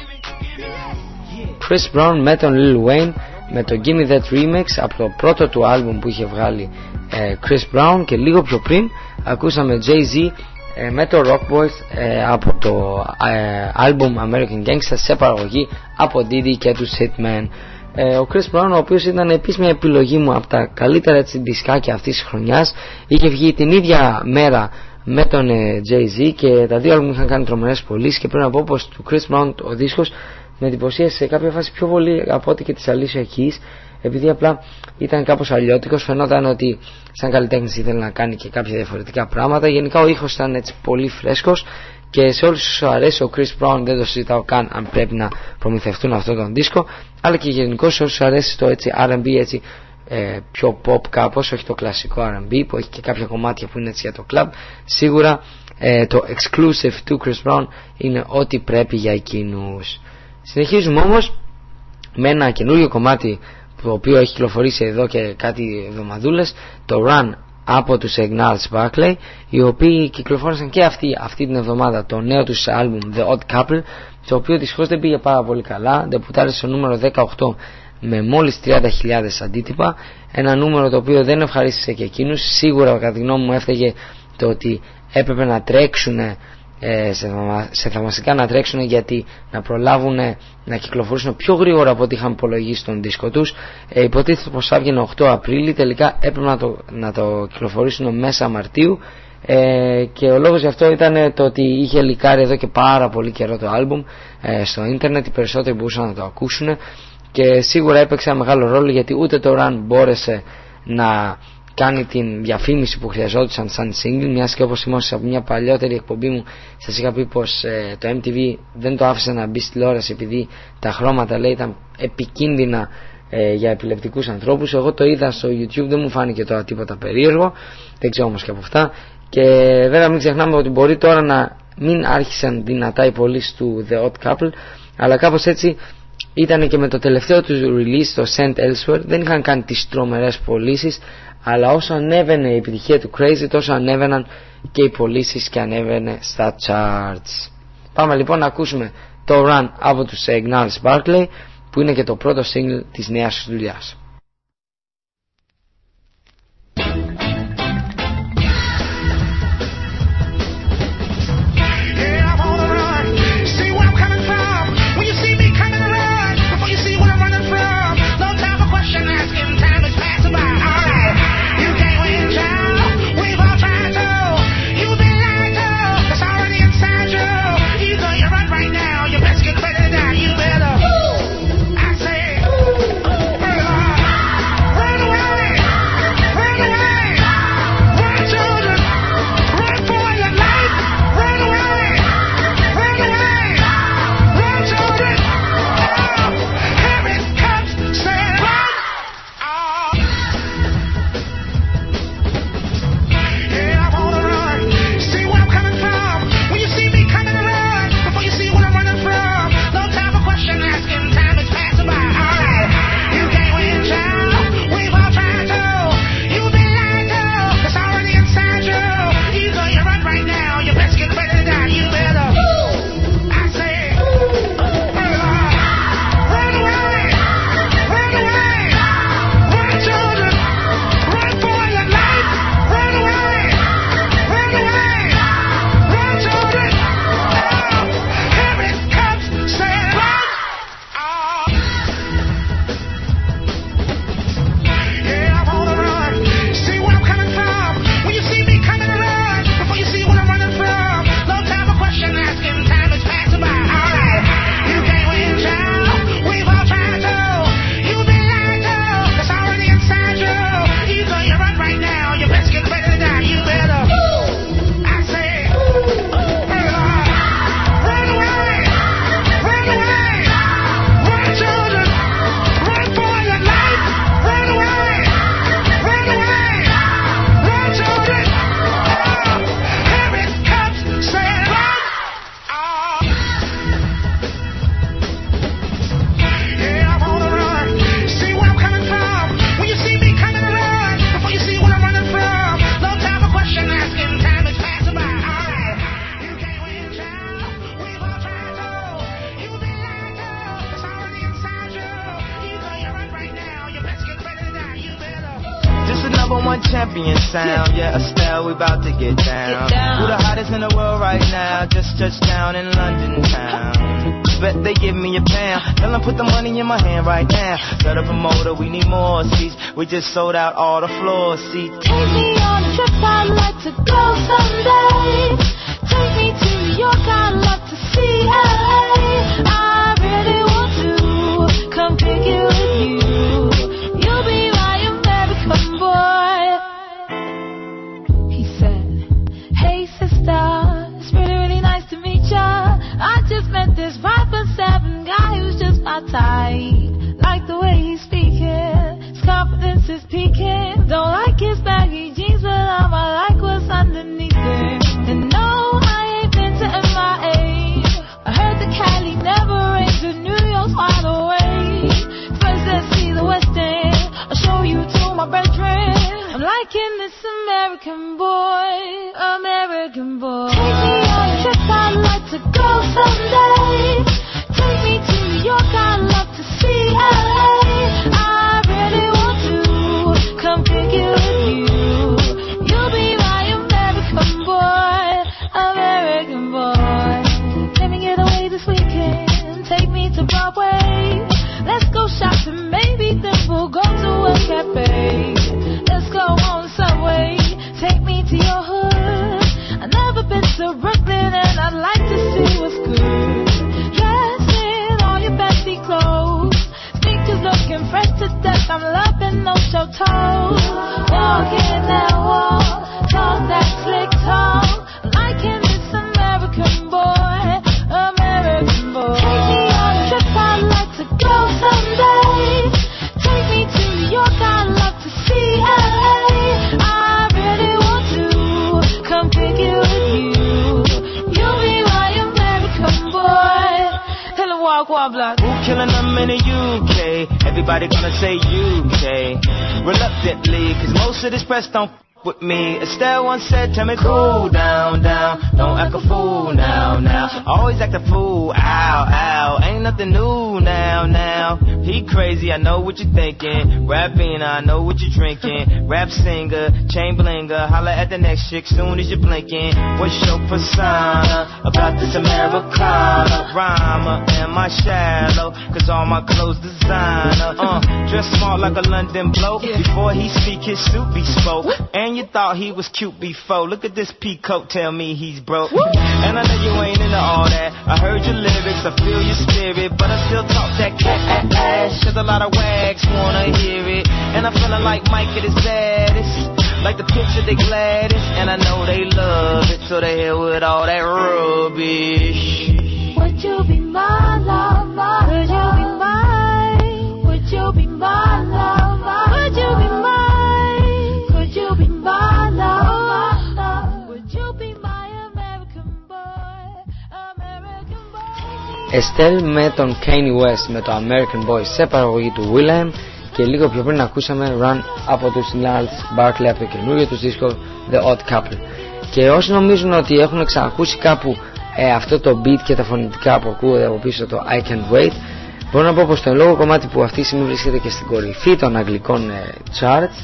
that. Chris Brown με τον Lil Wayne με το Gimme That Remix από το πρώτο του άλμπουμ που είχε βγάλει Chris Brown, και λίγο πιο πριν ακούσαμε Jay-Z με το Rock Boys από το άλμπουμ American Gangsta σε παραγωγή από Diddy και τους Hitman. Ο Chris Brown, ο οποίος ήταν επίσης μια επιλογή μου από τα καλύτερα έτσι δισκάκια αυτής της χρονιάς, είχε βγει την ίδια μέρα με τον Jay-Z και τα δύο άλμπουμ είχαν κάνει τρομερές πωλήσεις, και πρέπει να πω πως του Chris Brown ο δίσκος με εντυπωσίασε σε κάποια φάση πιο πολύ από ό,τι και της Alicia Keys, επειδή απλά ήταν κάπως αλλιώτικος. Φαινόταν ότι σαν καλλιτέχνης ήθελε να κάνει και κάποια διαφορετικά πράγματα. Γενικά ο ήχος ήταν έτσι πολύ φρέσκος, και σε όλους τους αρέσει ο Chris Brown δεν το συζητάω καν αν πρέπει να προμηθευτούν αυτόν τον δίσκο, αλλά και γενικώς σε όσους αρέσει το έτσι R&B, έτσι πιο pop κάπως, όχι το κλασικό R&B που έχει και κάποια κομμάτια που είναι έτσι για το club, σίγουρα το exclusive του Chris Brown είναι ό,τι πρέπει για εκείνους. Συνεχίζουμε όμως με ένα καινούριο κομμάτι το οποίο έχει κυκλοφορήσει εδώ και κάτι εβδομαδούλες, το Run από τους Ignatius Barclay, οι οποίοι κυκλοφόρησαν και αυτή την εβδομάδα το νέο τους άλμπουμ The Odd Couple, το οποίο δυστυχώς δεν πήγε πάρα πολύ καλά, ντεπουτάρισε στο νούμερο 18 με μόλις 30.000 αντίτυπα, ένα νούμερο το οποίο δεν ευχαρίστησε και εκείνους. Σίγουρα κατά τη γνώμη μου έφταιγε το ότι έπρεπε να τρέξουν σε θαυμαστικά να τρέξουν, γιατί να προλάβουν να κυκλοφορήσουν πιο γρήγορα από ό,τι είχαν υπολογίσει τον δίσκο τους. Υποτίθεται πως θα βγαινε 8 Απρίλη, τελικά έπρεπε να το κυκλοφορήσουν μέσα Μαρτίου, και ο λόγος γι' αυτό ήταν το ότι είχε λικάρει εδώ και πάρα πολύ καιρό το άλμπουμ στο ίντερνετ, οι περισσότεροι μπορούσαν να το ακούσουν, και σίγουρα έπαιξε ένα μεγάλο ρόλο, γιατί ούτε το Run μπόρεσε να κάνει την διαφήμιση που χρειαζόντουσαν σαν single, μιας και όπως θυμόσαστε από μια παλιότερη εκπομπή μου σας είχα πει πως το MTV δεν το άφησε να μπει στη τηλεόραση επειδή τα χρώματα, λέει, ήταν επικίνδυνα για επιλεπτικούς ανθρώπους. Εγώ το είδα στο YouTube, δεν μου φάνηκε τώρα τίποτα περίεργο, δεν ξέρω όμως και από αυτά. Και βέβαια μην ξεχνάμε ότι μπορεί τώρα να μην άρχισαν δυνατά οι πωλήσεις του The Odd Couple, αλλά κάπως έτσι ήταν και με το τελευταίο του release, το Sent Elsewhere, δεν είχαν κάνει τις τρομερές πωλήσεις, αλλά όσο ανέβαινε η επιτυχία του Crazy, τόσο ανέβαιναν και οι πωλήσεις και ανέβαινε στα charts. Πάμε λοιπόν να ακούσουμε το Run από τους Ignatius Barclay, που είναι και το πρώτο single της νέας τους δουλειάς. Right now, you best get ready to die. You better. I say, number one champion sound. Yeah, Estelle, we about to get down. Who the hottest in the world right now? Just touched down in London town. Bet they give me a pound. Tell them put the money in my hand right now. Set up a motor, we need more seats. We just sold out all the floor seats. Take me on a trip, I'd like to go someday. Take me to New York, I'd love to see LA. I really want to come pick it with you. You'll be my American boy. He said, hey sister, it's really, really nice to meet ya. I just met this 5'7" guy who's just my type. Like the way he's speaking, his confidence is peaking. Don't like his baggy jeans, but I like what's underneath it. And no, I ain't been to MIA. I heard the Cali never rains, and New York's wide awake. First let's see the West End, I'll show you to my bedroom. I'm liking this American boy, American boy. Take me on a trip, I'd like to go someday. Take me to New York, I'd love to see LA. I really want to come pick it with you. You'll be my American boy, American boy. Let me get away this weekend, take me to Broadway. Let's go shopping, maybe then we'll go to a cafe. Let's go on Subway, take me to your hood. I've never been to Brooklyn and I'd like to see what's good. Dress in all your fancy clothes, sneakers looking fresh to death. I'm loving those show toes. Walking that wall, talk that slick talk. Liking this American boy, American boy. Take me on a trip, I'd like to go someday. Take me to New York, I'd love to see LA. I really want to come pick it with you. You'll be my American boy. Hello, walk, walk, block. Who killing them in the UK? Everybody gonna say UK. Reluctantly, cause most of this press don't with me. Estelle once said, tell me cool down, down. Don't act a fool now, now. Always act a fool, ow, ow. Ain't nothing new now, now. He crazy, I know what you're thinking. Rapping, I know what you're drinking. Rap singer, chain blinger. Holla at the next chick soon as you're blinking. What's your persona about this Americana? Rhymer, am I shallow? Cause all my clothes designer. Dress smart like a London bloke. Before he speak, his suit be spoke. And you thought he was cute before. Look at this peacoat, tell me he's broke. And I know you ain't into all that. I heard your lyrics, I feel your spirit, but I still talk that cat ass. Cause a lot of wags wanna hear it. And I'm feeling like Mike at his baddest. Like the picture they gladdest. And I know they love it, so they hell with all that rubbish. Would you be my lover? Would you be mine? Would you be my lover? Would you be mine? Would you be my lover? Would you be my American boy? American boy. Estelle με τον Kanye West με το American Boy σε παραγωγή του Will.i.am, και λίγο πιο πριν ακούσαμε Run από τους Gnarls Barkley από το καινούριο τους δίσκο The Odd Couple. Και όσοι νομίζουν ότι έχουν ξανακούσει κάπου αυτό το beat και τα φωνητικά που ακούγονται από πίσω το I Can't Wait, μπορώ να πω πως το εν λόγω κομμάτι που αυτή τη στιγμή βρίσκεται και στην κορυφή των αγγλικών charts,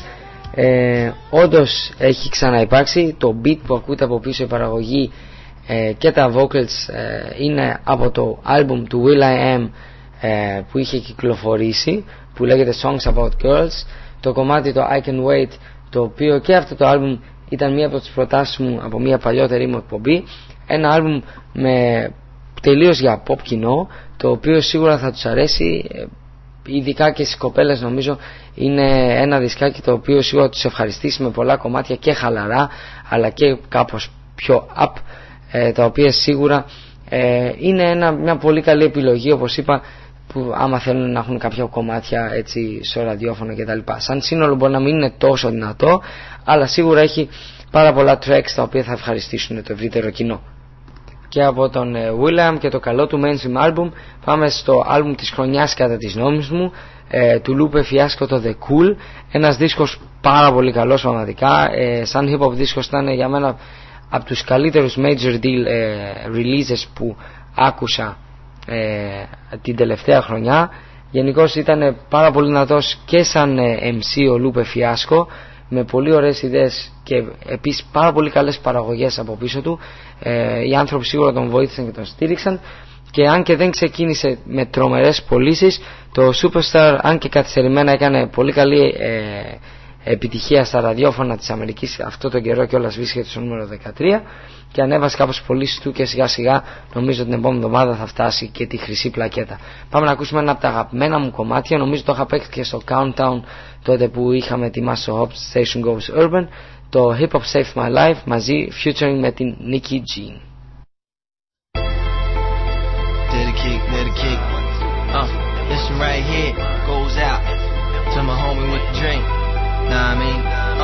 όντως έχει ξαναυπάρξει. Το beat που ακούτε από πίσω, η παραγωγή και τα vocals είναι από το album του Will.i.am που είχε κυκλοφορήσει, που λέγεται Songs About Girls. Το κομμάτι το I Can Wait, το οποίο και αυτό το album ήταν μία από τις προτάσεις μου από μία παλιότερη μου εκπομπή. Ένα album με τελείως για pop κοινό, το οποίο σίγουρα θα τους αρέσει, ειδικά και στις κοπέλες. Νομίζω είναι ένα δισκάκι το οποίο σίγουρα τους ευχαριστήσει, με πολλά κομμάτια και χαλαρά αλλά και κάπως πιο up, τα οποία σίγουρα είναι μια πολύ καλή επιλογή, όπως είπα, που άμα θέλουν να έχουν κάποια κομμάτια έτσι στο ραδιόφωνο κτλ. Σαν σύνολο μπορεί να μην είναι τόσο δυνατό, αλλά σίγουρα έχει πάρα πολλά tracks τα οποία θα ευχαριστήσουν το ευρύτερο κοινό. Και από τον Will.i.am και το καλό του mainstream album πάμε στο album της χρονιάς κατά τις νόμις μου, του Lupe Fiasco, το The Cool. Ένας δίσκος πάρα πολύ καλός πραγματικά, σαν hip hop δίσκος ήταν για μένα από τους καλύτερους major deal releases που άκουσα την τελευταία χρονιά. Γενικώς ήταν πάρα πολύ δυνατός και σαν MC ο Lupe Fiasco, με πολύ ωραίες ιδέες και επίσης πάρα πολύ καλές παραγωγές από πίσω του. Οι άνθρωποι σίγουρα τον βοήθησαν και τον στήριξαν, και αν και δεν ξεκίνησε με τρομερές πωλήσεις, το Superstar, αν και καθυστερημένα, έκανε πολύ καλή επιτυχία στα ραδιόφωνα της Αμερικής αυτό τον καιρό, κιόλας βρίσκεται στο νούμερο 13 και ανέβασε κάπως πωλήσεις του, και σιγά σιγά νομίζω την επόμενη εβδομάδα θα φτάσει και τη χρυσή πλακέτα. Πάμε να ακούσουμε ένα από τα αγαπημένα μου κομμάτια, νομίζω το είχα παίξει και στο Countdown τότε που είχαμε ετοιμάσει το Hop Station Goes Urban, το Hip Hop Saved My Life μαζί featuring με την Nicki Jean. Dedicate. This one right here goes out to my homie with the drink. Nah, I mean,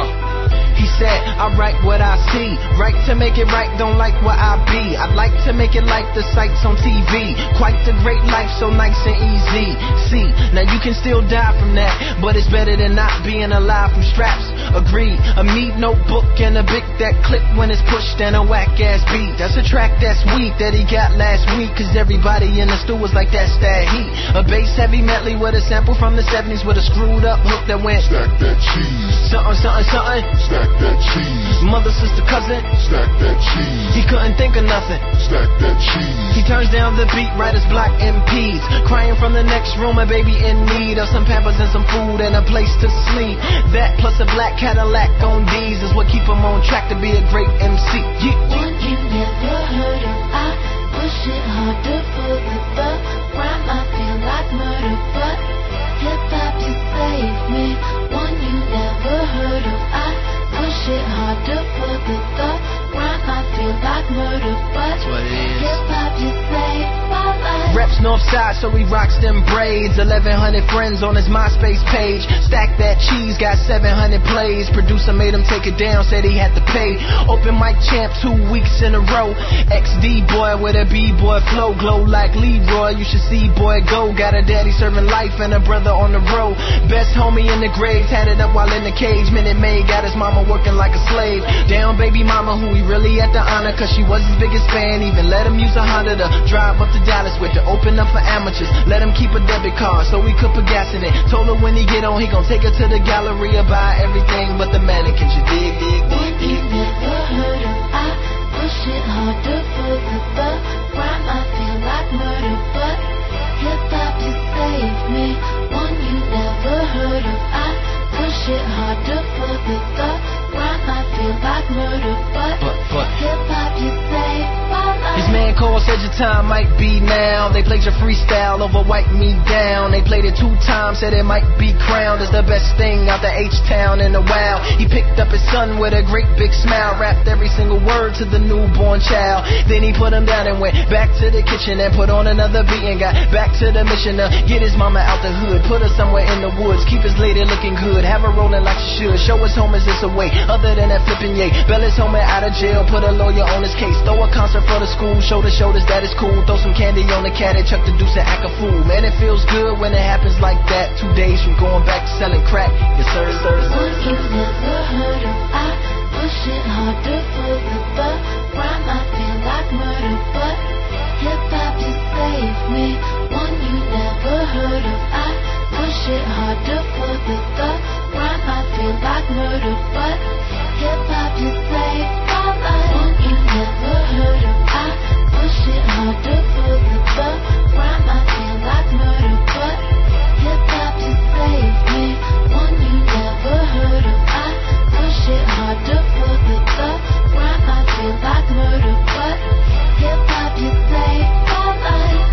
He said, I write what I see. Right to make it right, don't like what I be. I'd like to make it like the sights on TV. Quite the great life, so nice and easy. See, now you can still die from that, but it's better than not being alive from straps. Agreed, a meat notebook and a big that clip when it's pushed and a whack ass beat. That's a track that's weak that he got last week, cause everybody in the stew was like that's that heat. A bass heavy medley with a sample from the 70s with a screwed up hook that went stack that cheese. Something. Stack that cheese. Mother, sister, cousin. Stack that cheese. He couldn't think of nothing. Stack that cheese. He turns down the beat, writers block MPs. Crying from the next room, a baby in need of some Pampers and some food and a place to sleep. That plus a black Cadillac on D's is what keep him on track to be a great MC. Yeah. One you never heard of, I push it harder for the rhyme. I feel like murder, but hip hop just saved me. One you never heard of, I push it harder for the rhyme. I feel like murder, but hip hop just saved my life. Reps Northside, so he rocks them braids. 1,100 friends on his MySpace page. Stack that cheese, got 700 plays. Producer made him take it down, said he had to pay. Open mic champ 2 weeks in a row. XD boy with a B-boy flow, glow like Leroy. You should see boy go. Got a daddy serving life and a brother on the road. Best homie in the grave, tatted up while in the cage. Minute Maid got his mama working like a slave. Down baby mama who he really had to honor, cause she was his biggest fan. Even let him use a Honda to drive up to Dallas with, to open up for amateurs. Let him keep a debit card so he could put gas in it. Told her when he get on, he gon' take her to the gallery and buy everything but the mannequins. You dig. One you never heard of, I push it harder for the rhyme. I feel like murder, but hip hop just saved me. One you never heard of, I push it harder for the rhyme. I feel like murder, but hip hop just saved my life. His man called, said your time might be now. They played your freestyle over Wipe Me Down. They played it 2 times, said it might be crowned as the best thing out the H-Town in a while. He picked up his son with a great big smile, rapped every single word to the newborn child. Then he put him down and went back to the kitchen and put on another beat and got back to the mission to get his mama out the hood, put her somewhere in the woods, keep his lady looking good, have her rolling like she should, show his homies it's a way other than that flipping yay. Bail his homie out of jail, put a lawyer on his case, throw a concert for the school, show the shoulders that it's cool, throw some candy on the cat and chuck the deuce and act a fool. Man, it feels good when it happens like that. 2 days from going back to selling crack. Yes sir. One you never heard of, I push it harder for the rhyme. I feel like murder, but hip hop just saved me. One you never heard of, I push it harder for the rhyme. I feel like murder, but hip hop just saved my life. One you never heard of, I push it harder for the rhyme. I feel like murder, but hip hop just saved me. One you never heard of, I push it harder for the rhyme. I feel like murder, but hip hop just saved my life.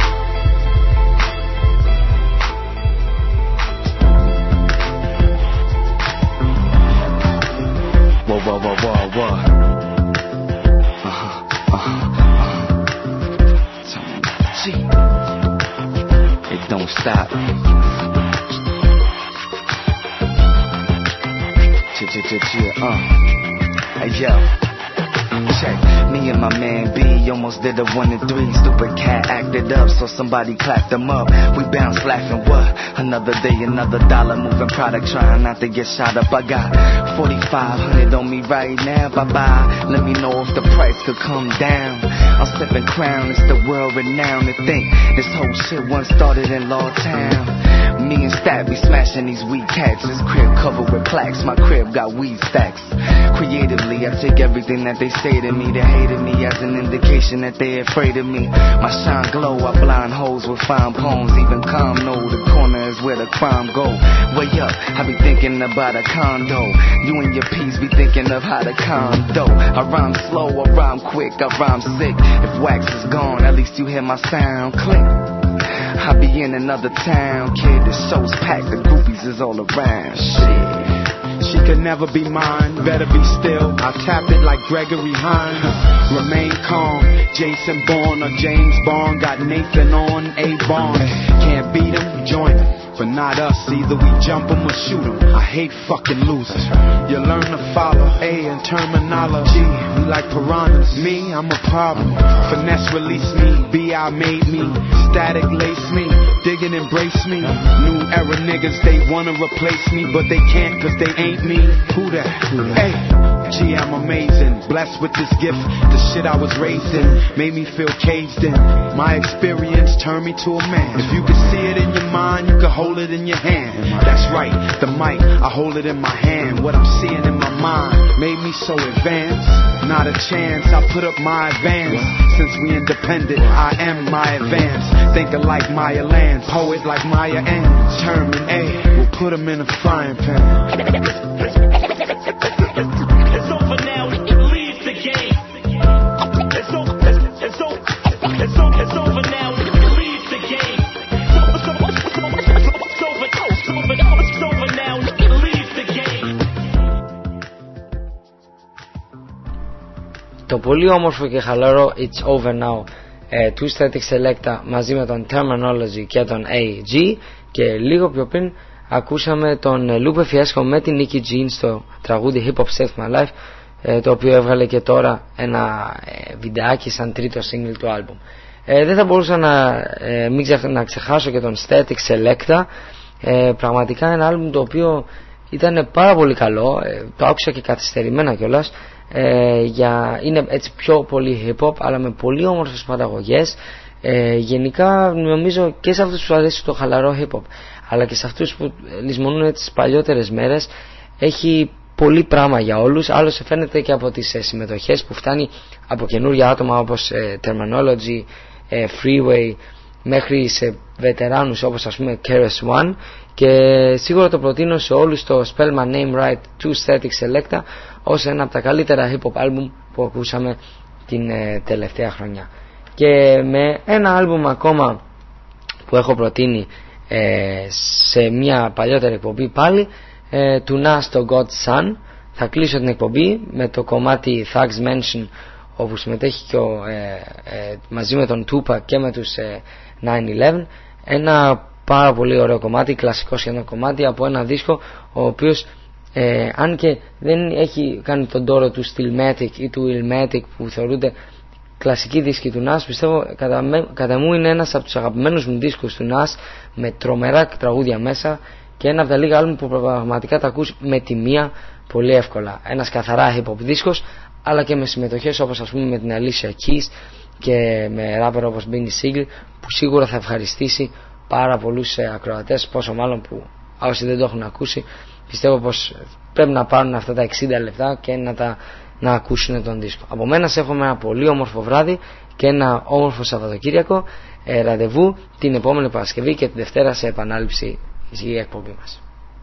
Whoa. It don't stop. Hey yo, check. Me and my man B almost did a 1 and 3. Stupid cat acted up, so somebody clapped them up. We bounced laughing, what? Another day, another dollar, moving product, trying not to get shot up. I got 4,500 on me right now, bye-bye. Let me know if the price could come down. I'm sipping Crown, it's the world renowned. To think this whole shit once started in Lawtown. Me and Stat be smashing these weak cats. This crib covered with plaques, my crib got weed stacks. Creatively, I take everything that they say to me. They hated me as an indication that they afraid of me. My shine glow, I blind hoes with fine poems. Even calm know the corner is where the crime go. Way up, I be thinking about a condo. You and your peace be thinking of how to condo. I rhyme slow, I rhyme quick, I rhyme sick. If wax is gone, at least you hear my sound click. I be in another town, kid, the show's packed, the groupies is all around. Shit. She could never be mine, better be still. I tap it like Gregory Hines. Remain calm, Jason Bourne or James Bond. Got Nathan on A-Bond. Can't beat him, join him, but not us. Either we jump him or shoot him. I hate fucking losers. You learn to follow A in terminology. We like piranhas. Me, I'm a problem. Finesse release me, B.I. made me. Static lace me, digging embrace me. New era niggas, they wanna replace me, but they can't cause they ain't me. Who that? Hey, gee, I'm amazing. Blessed with this gift. The shit I was raised in made me feel caged in. My experience turned me to a man. If you could see it in your mind, you could hold it in your hand. That's right, the mic, I hold it in my hand. What I'm seeing in my mind made me so advanced. Not a chance, I put up my advance. Since we independent, I am my advance. Thinker like Maya Land, poet like Maya Ann. Determined, A, we'll put him in a frying pan. It's over now, leave the game. It's over now, leave the game. It's over now, leave the game. Το πολύ όμορφο και χαλαρό It's Over Now του Static Selecta μαζί με τον Terminology και τον AG, και λίγο πιο πριν ακούσαμε τον Lupe Fiasco με την Nicky Jean στο τραγούδι Hip Hop Saved My Life, το οποίο έβγαλε και τώρα ένα βιντεάκι σαν τρίτο single του άλμπουμ. Δεν θα μπορούσα να ξεχάσω και τον Static Selecta, πραγματικά ένα άλμπουμ το οποίο ήταν πάρα πολύ καλό, το άκουσα και καθυστερημένα κιόλας. Είναι έτσι πιο πολύ hip hop αλλά με πολύ όμορφες παραγωγές. Γενικά νομίζω και σε αυτούς που αρέσει το χαλαρό hip hop αλλά και σε αυτούς που λησμονούν τις παλιότερες μέρες έχει πολύ πράγμα για όλους. Άλλωστε φαίνεται και από τις συμμετοχές που φτάνει από καινούργια άτομα όπως Terminology, Freeway, μέχρι σε βετεράνους όπως ας πούμε KRS One, και σίγουρα το προτείνω σε όλους το Spell My Name Right του Static Selecta ως ένα από τα καλύτερα hip hop album που ακούσαμε την τελευταία χρονιά. Και με ένα album ακόμα που έχω προτείνει σε μια παλιότερη εκπομπή πάλι, του Nas το God's Son, θα κλείσω την εκπομπή με το κομμάτι Thugs Mansion, όπου συμμετέχει και μαζί με τον Tupac και με τους 9-11, ένα πάρα πολύ ωραίο κομμάτι, κλασικό σχεδόν κομμάτι από ένα δίσκο ο οποίος αν και δεν έχει κάνει τον τόρο του Stillmatic ή του Illmatic που θεωρούνται κλασικοί δίσκοι του Nas, πιστεύω κατά μου είναι ένας από τους αγαπημένους μου δίσκους του Nas, με τρομερά τραγούδια μέσα και ένα από τα λίγα άλμπουμ που πραγματικά τα ακούς με τη μία πολύ εύκολα. Ένας καθαρά hip hop δίσκος αλλά και με συμμετοχές όπως ας πούμε με την Alicia Keys και με ράπερ όπως Benny Siegel, που σίγουρα θα ευχαριστήσει πάρα πολλούς ακροατές, πόσο μάλλον που όσοι δεν το έχουν ακούσει πιστεύω πως πρέπει να πάρουν αυτά τα 60 λεπτά και να ακούσουν τον δίσκο. Από μένα σε έχουμε ένα πολύ όμορφο βράδυ και ένα όμορφο Σαββατοκύριακο. Ραντεβού την επόμενη Παρασκευή και την Δευτέρα σε επανάληψη η εκπομπή μας.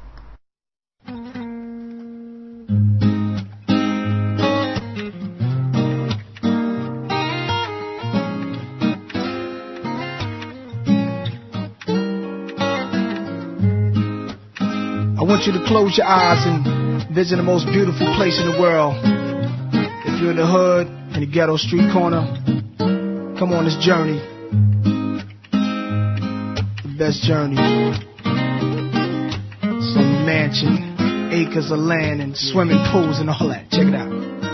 I want you to close your eyes and visit the most beautiful place in the world. If you're in the hood, in the ghetto street corner, come on this journey. The best journey. Some mansion, acres of land and swimming pools and all that. Check it out.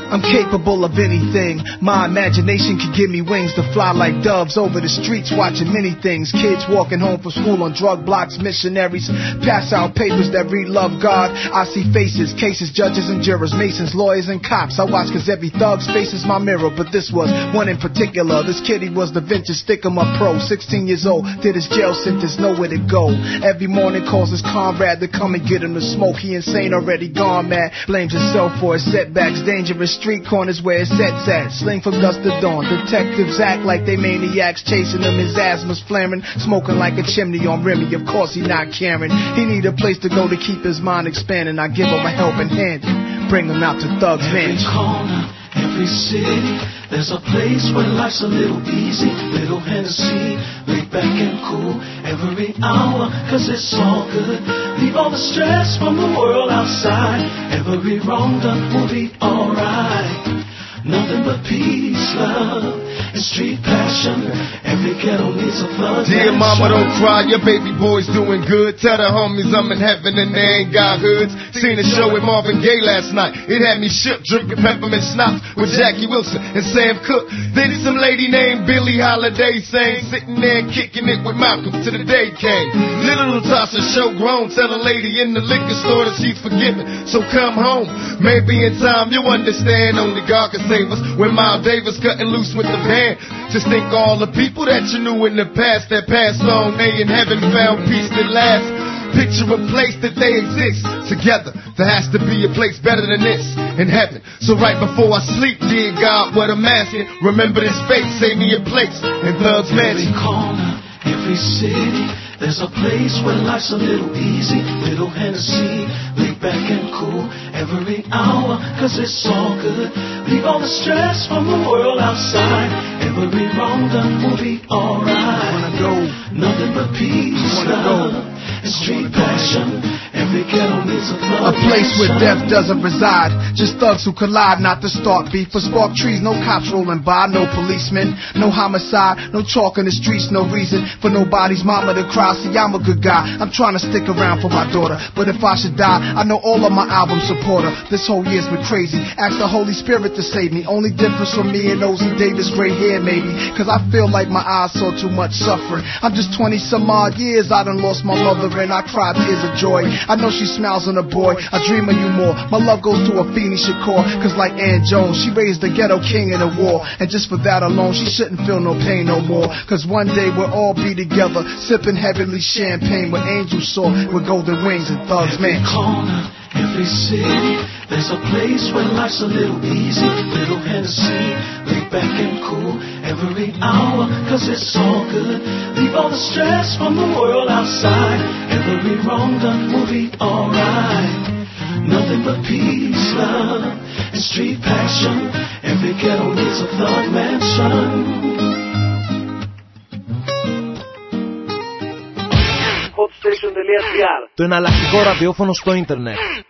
I'm capable of anything. My imagination can give me wings to fly like doves over the streets, watching many things. Kids walking home from school on drug blocks, missionaries pass out papers that read love God. I see faces, cases, judges and jurors, masons, lawyers and cops. I watch cause every thug's face is my mirror, but this was one in particular. This kid, he was the vintage stick-em-up pro, 16 years old, did his jail sentence, nowhere to go. Every morning calls his comrade to come and get him to smoke. He insane, already gone mad, blames himself for his setbacks. Dangerous street corners where his set's at, sling from dusk to dawn. Detectives act like they maniacs, chasing him, his asthma's flaring, smoking like a chimney on Remy. Of course he not caring, he need a place to go to keep his mind expanding. I give him a helping hand, bring him out to Thug's Mansion. Every corner, every city, there's a place where life's a little easy. Little Hennessy, laid back and cool every hour, cause it's all good. Leave all the stress from the world outside. Every wrong done will be alright. Nothing but peace, love, and street passion. Every ghetto needs a flood. Dear mama, don't cry, your baby boy's doing good. Tell the homies I'm in heaven and they ain't got hoods. Seen a show with Marvin Gaye last night. It had me shook, drinking peppermint schnapps with Jackie Wilson and Sam Cooke. Then some lady named Billie Holiday sang, sitting there kicking it with Malcolm till the day came. Little Tasha show grown, tell a lady in the liquor store that she's forgiven, so come home. Maybe in time you'll understand, only God can save us. When Miles Davis cutting loose with the band, just think all the people that you knew in the past that passed on, they in heaven found peace that lasts. Picture a place that they exist together. There has to be a place better than this in heaven. So right before I sleep, dear God, what I'm asking, remember this face, save me a place in Thug's Mansion. Every corner, every city, there's a place where life's a little easy. Little Hennessy, laid back and cool every hour, cause it's all good. Leave all the stress from the world outside. Every wrong done will be alright. Nothing but peace, love, and street passion. Every ghetto needs a flood. A place where death doesn't reside, just thugs who collide, not to start beef. For spark trees, no cops rolling by, no policemen, no homicide, no talk in the streets, no reason for nobody's mama to cry. See, I'm a good guy, I'm trying to stick around for my daughter, but if I should die, I know all of my album support her. This whole year's been crazy, ask the Holy Spirit to save me. Only difference from me and Ozzy Davis, gray hair maybe, cause I feel like my eyes saw too much suffering. I'm just 20 some odd years, I done lost my mother and I cried tears of joy. I know she smiles on a boy, I dream of you more. My love goes to Afeni Shakur, cause like Ann Jones, she raised the ghetto king in the war. And just for that alone, she shouldn't feel no pain no more. Cause one day we'll all be together, sipping heavenly champagne with angels soar with golden wings and Thug's Mansion. Every corner, every city, there's a place where life's a little easy. Little Hennessy, laid back and cool every hour, cause it's all good. Leave all the stress from the world outside. Every wrong done will be alright. Nothing but peace, love, and street passion. Every ghetto needs a Thug Mansion. Hotstation.gr, το εναλλακτικό ραδιόφωνο στο ίντερνετ.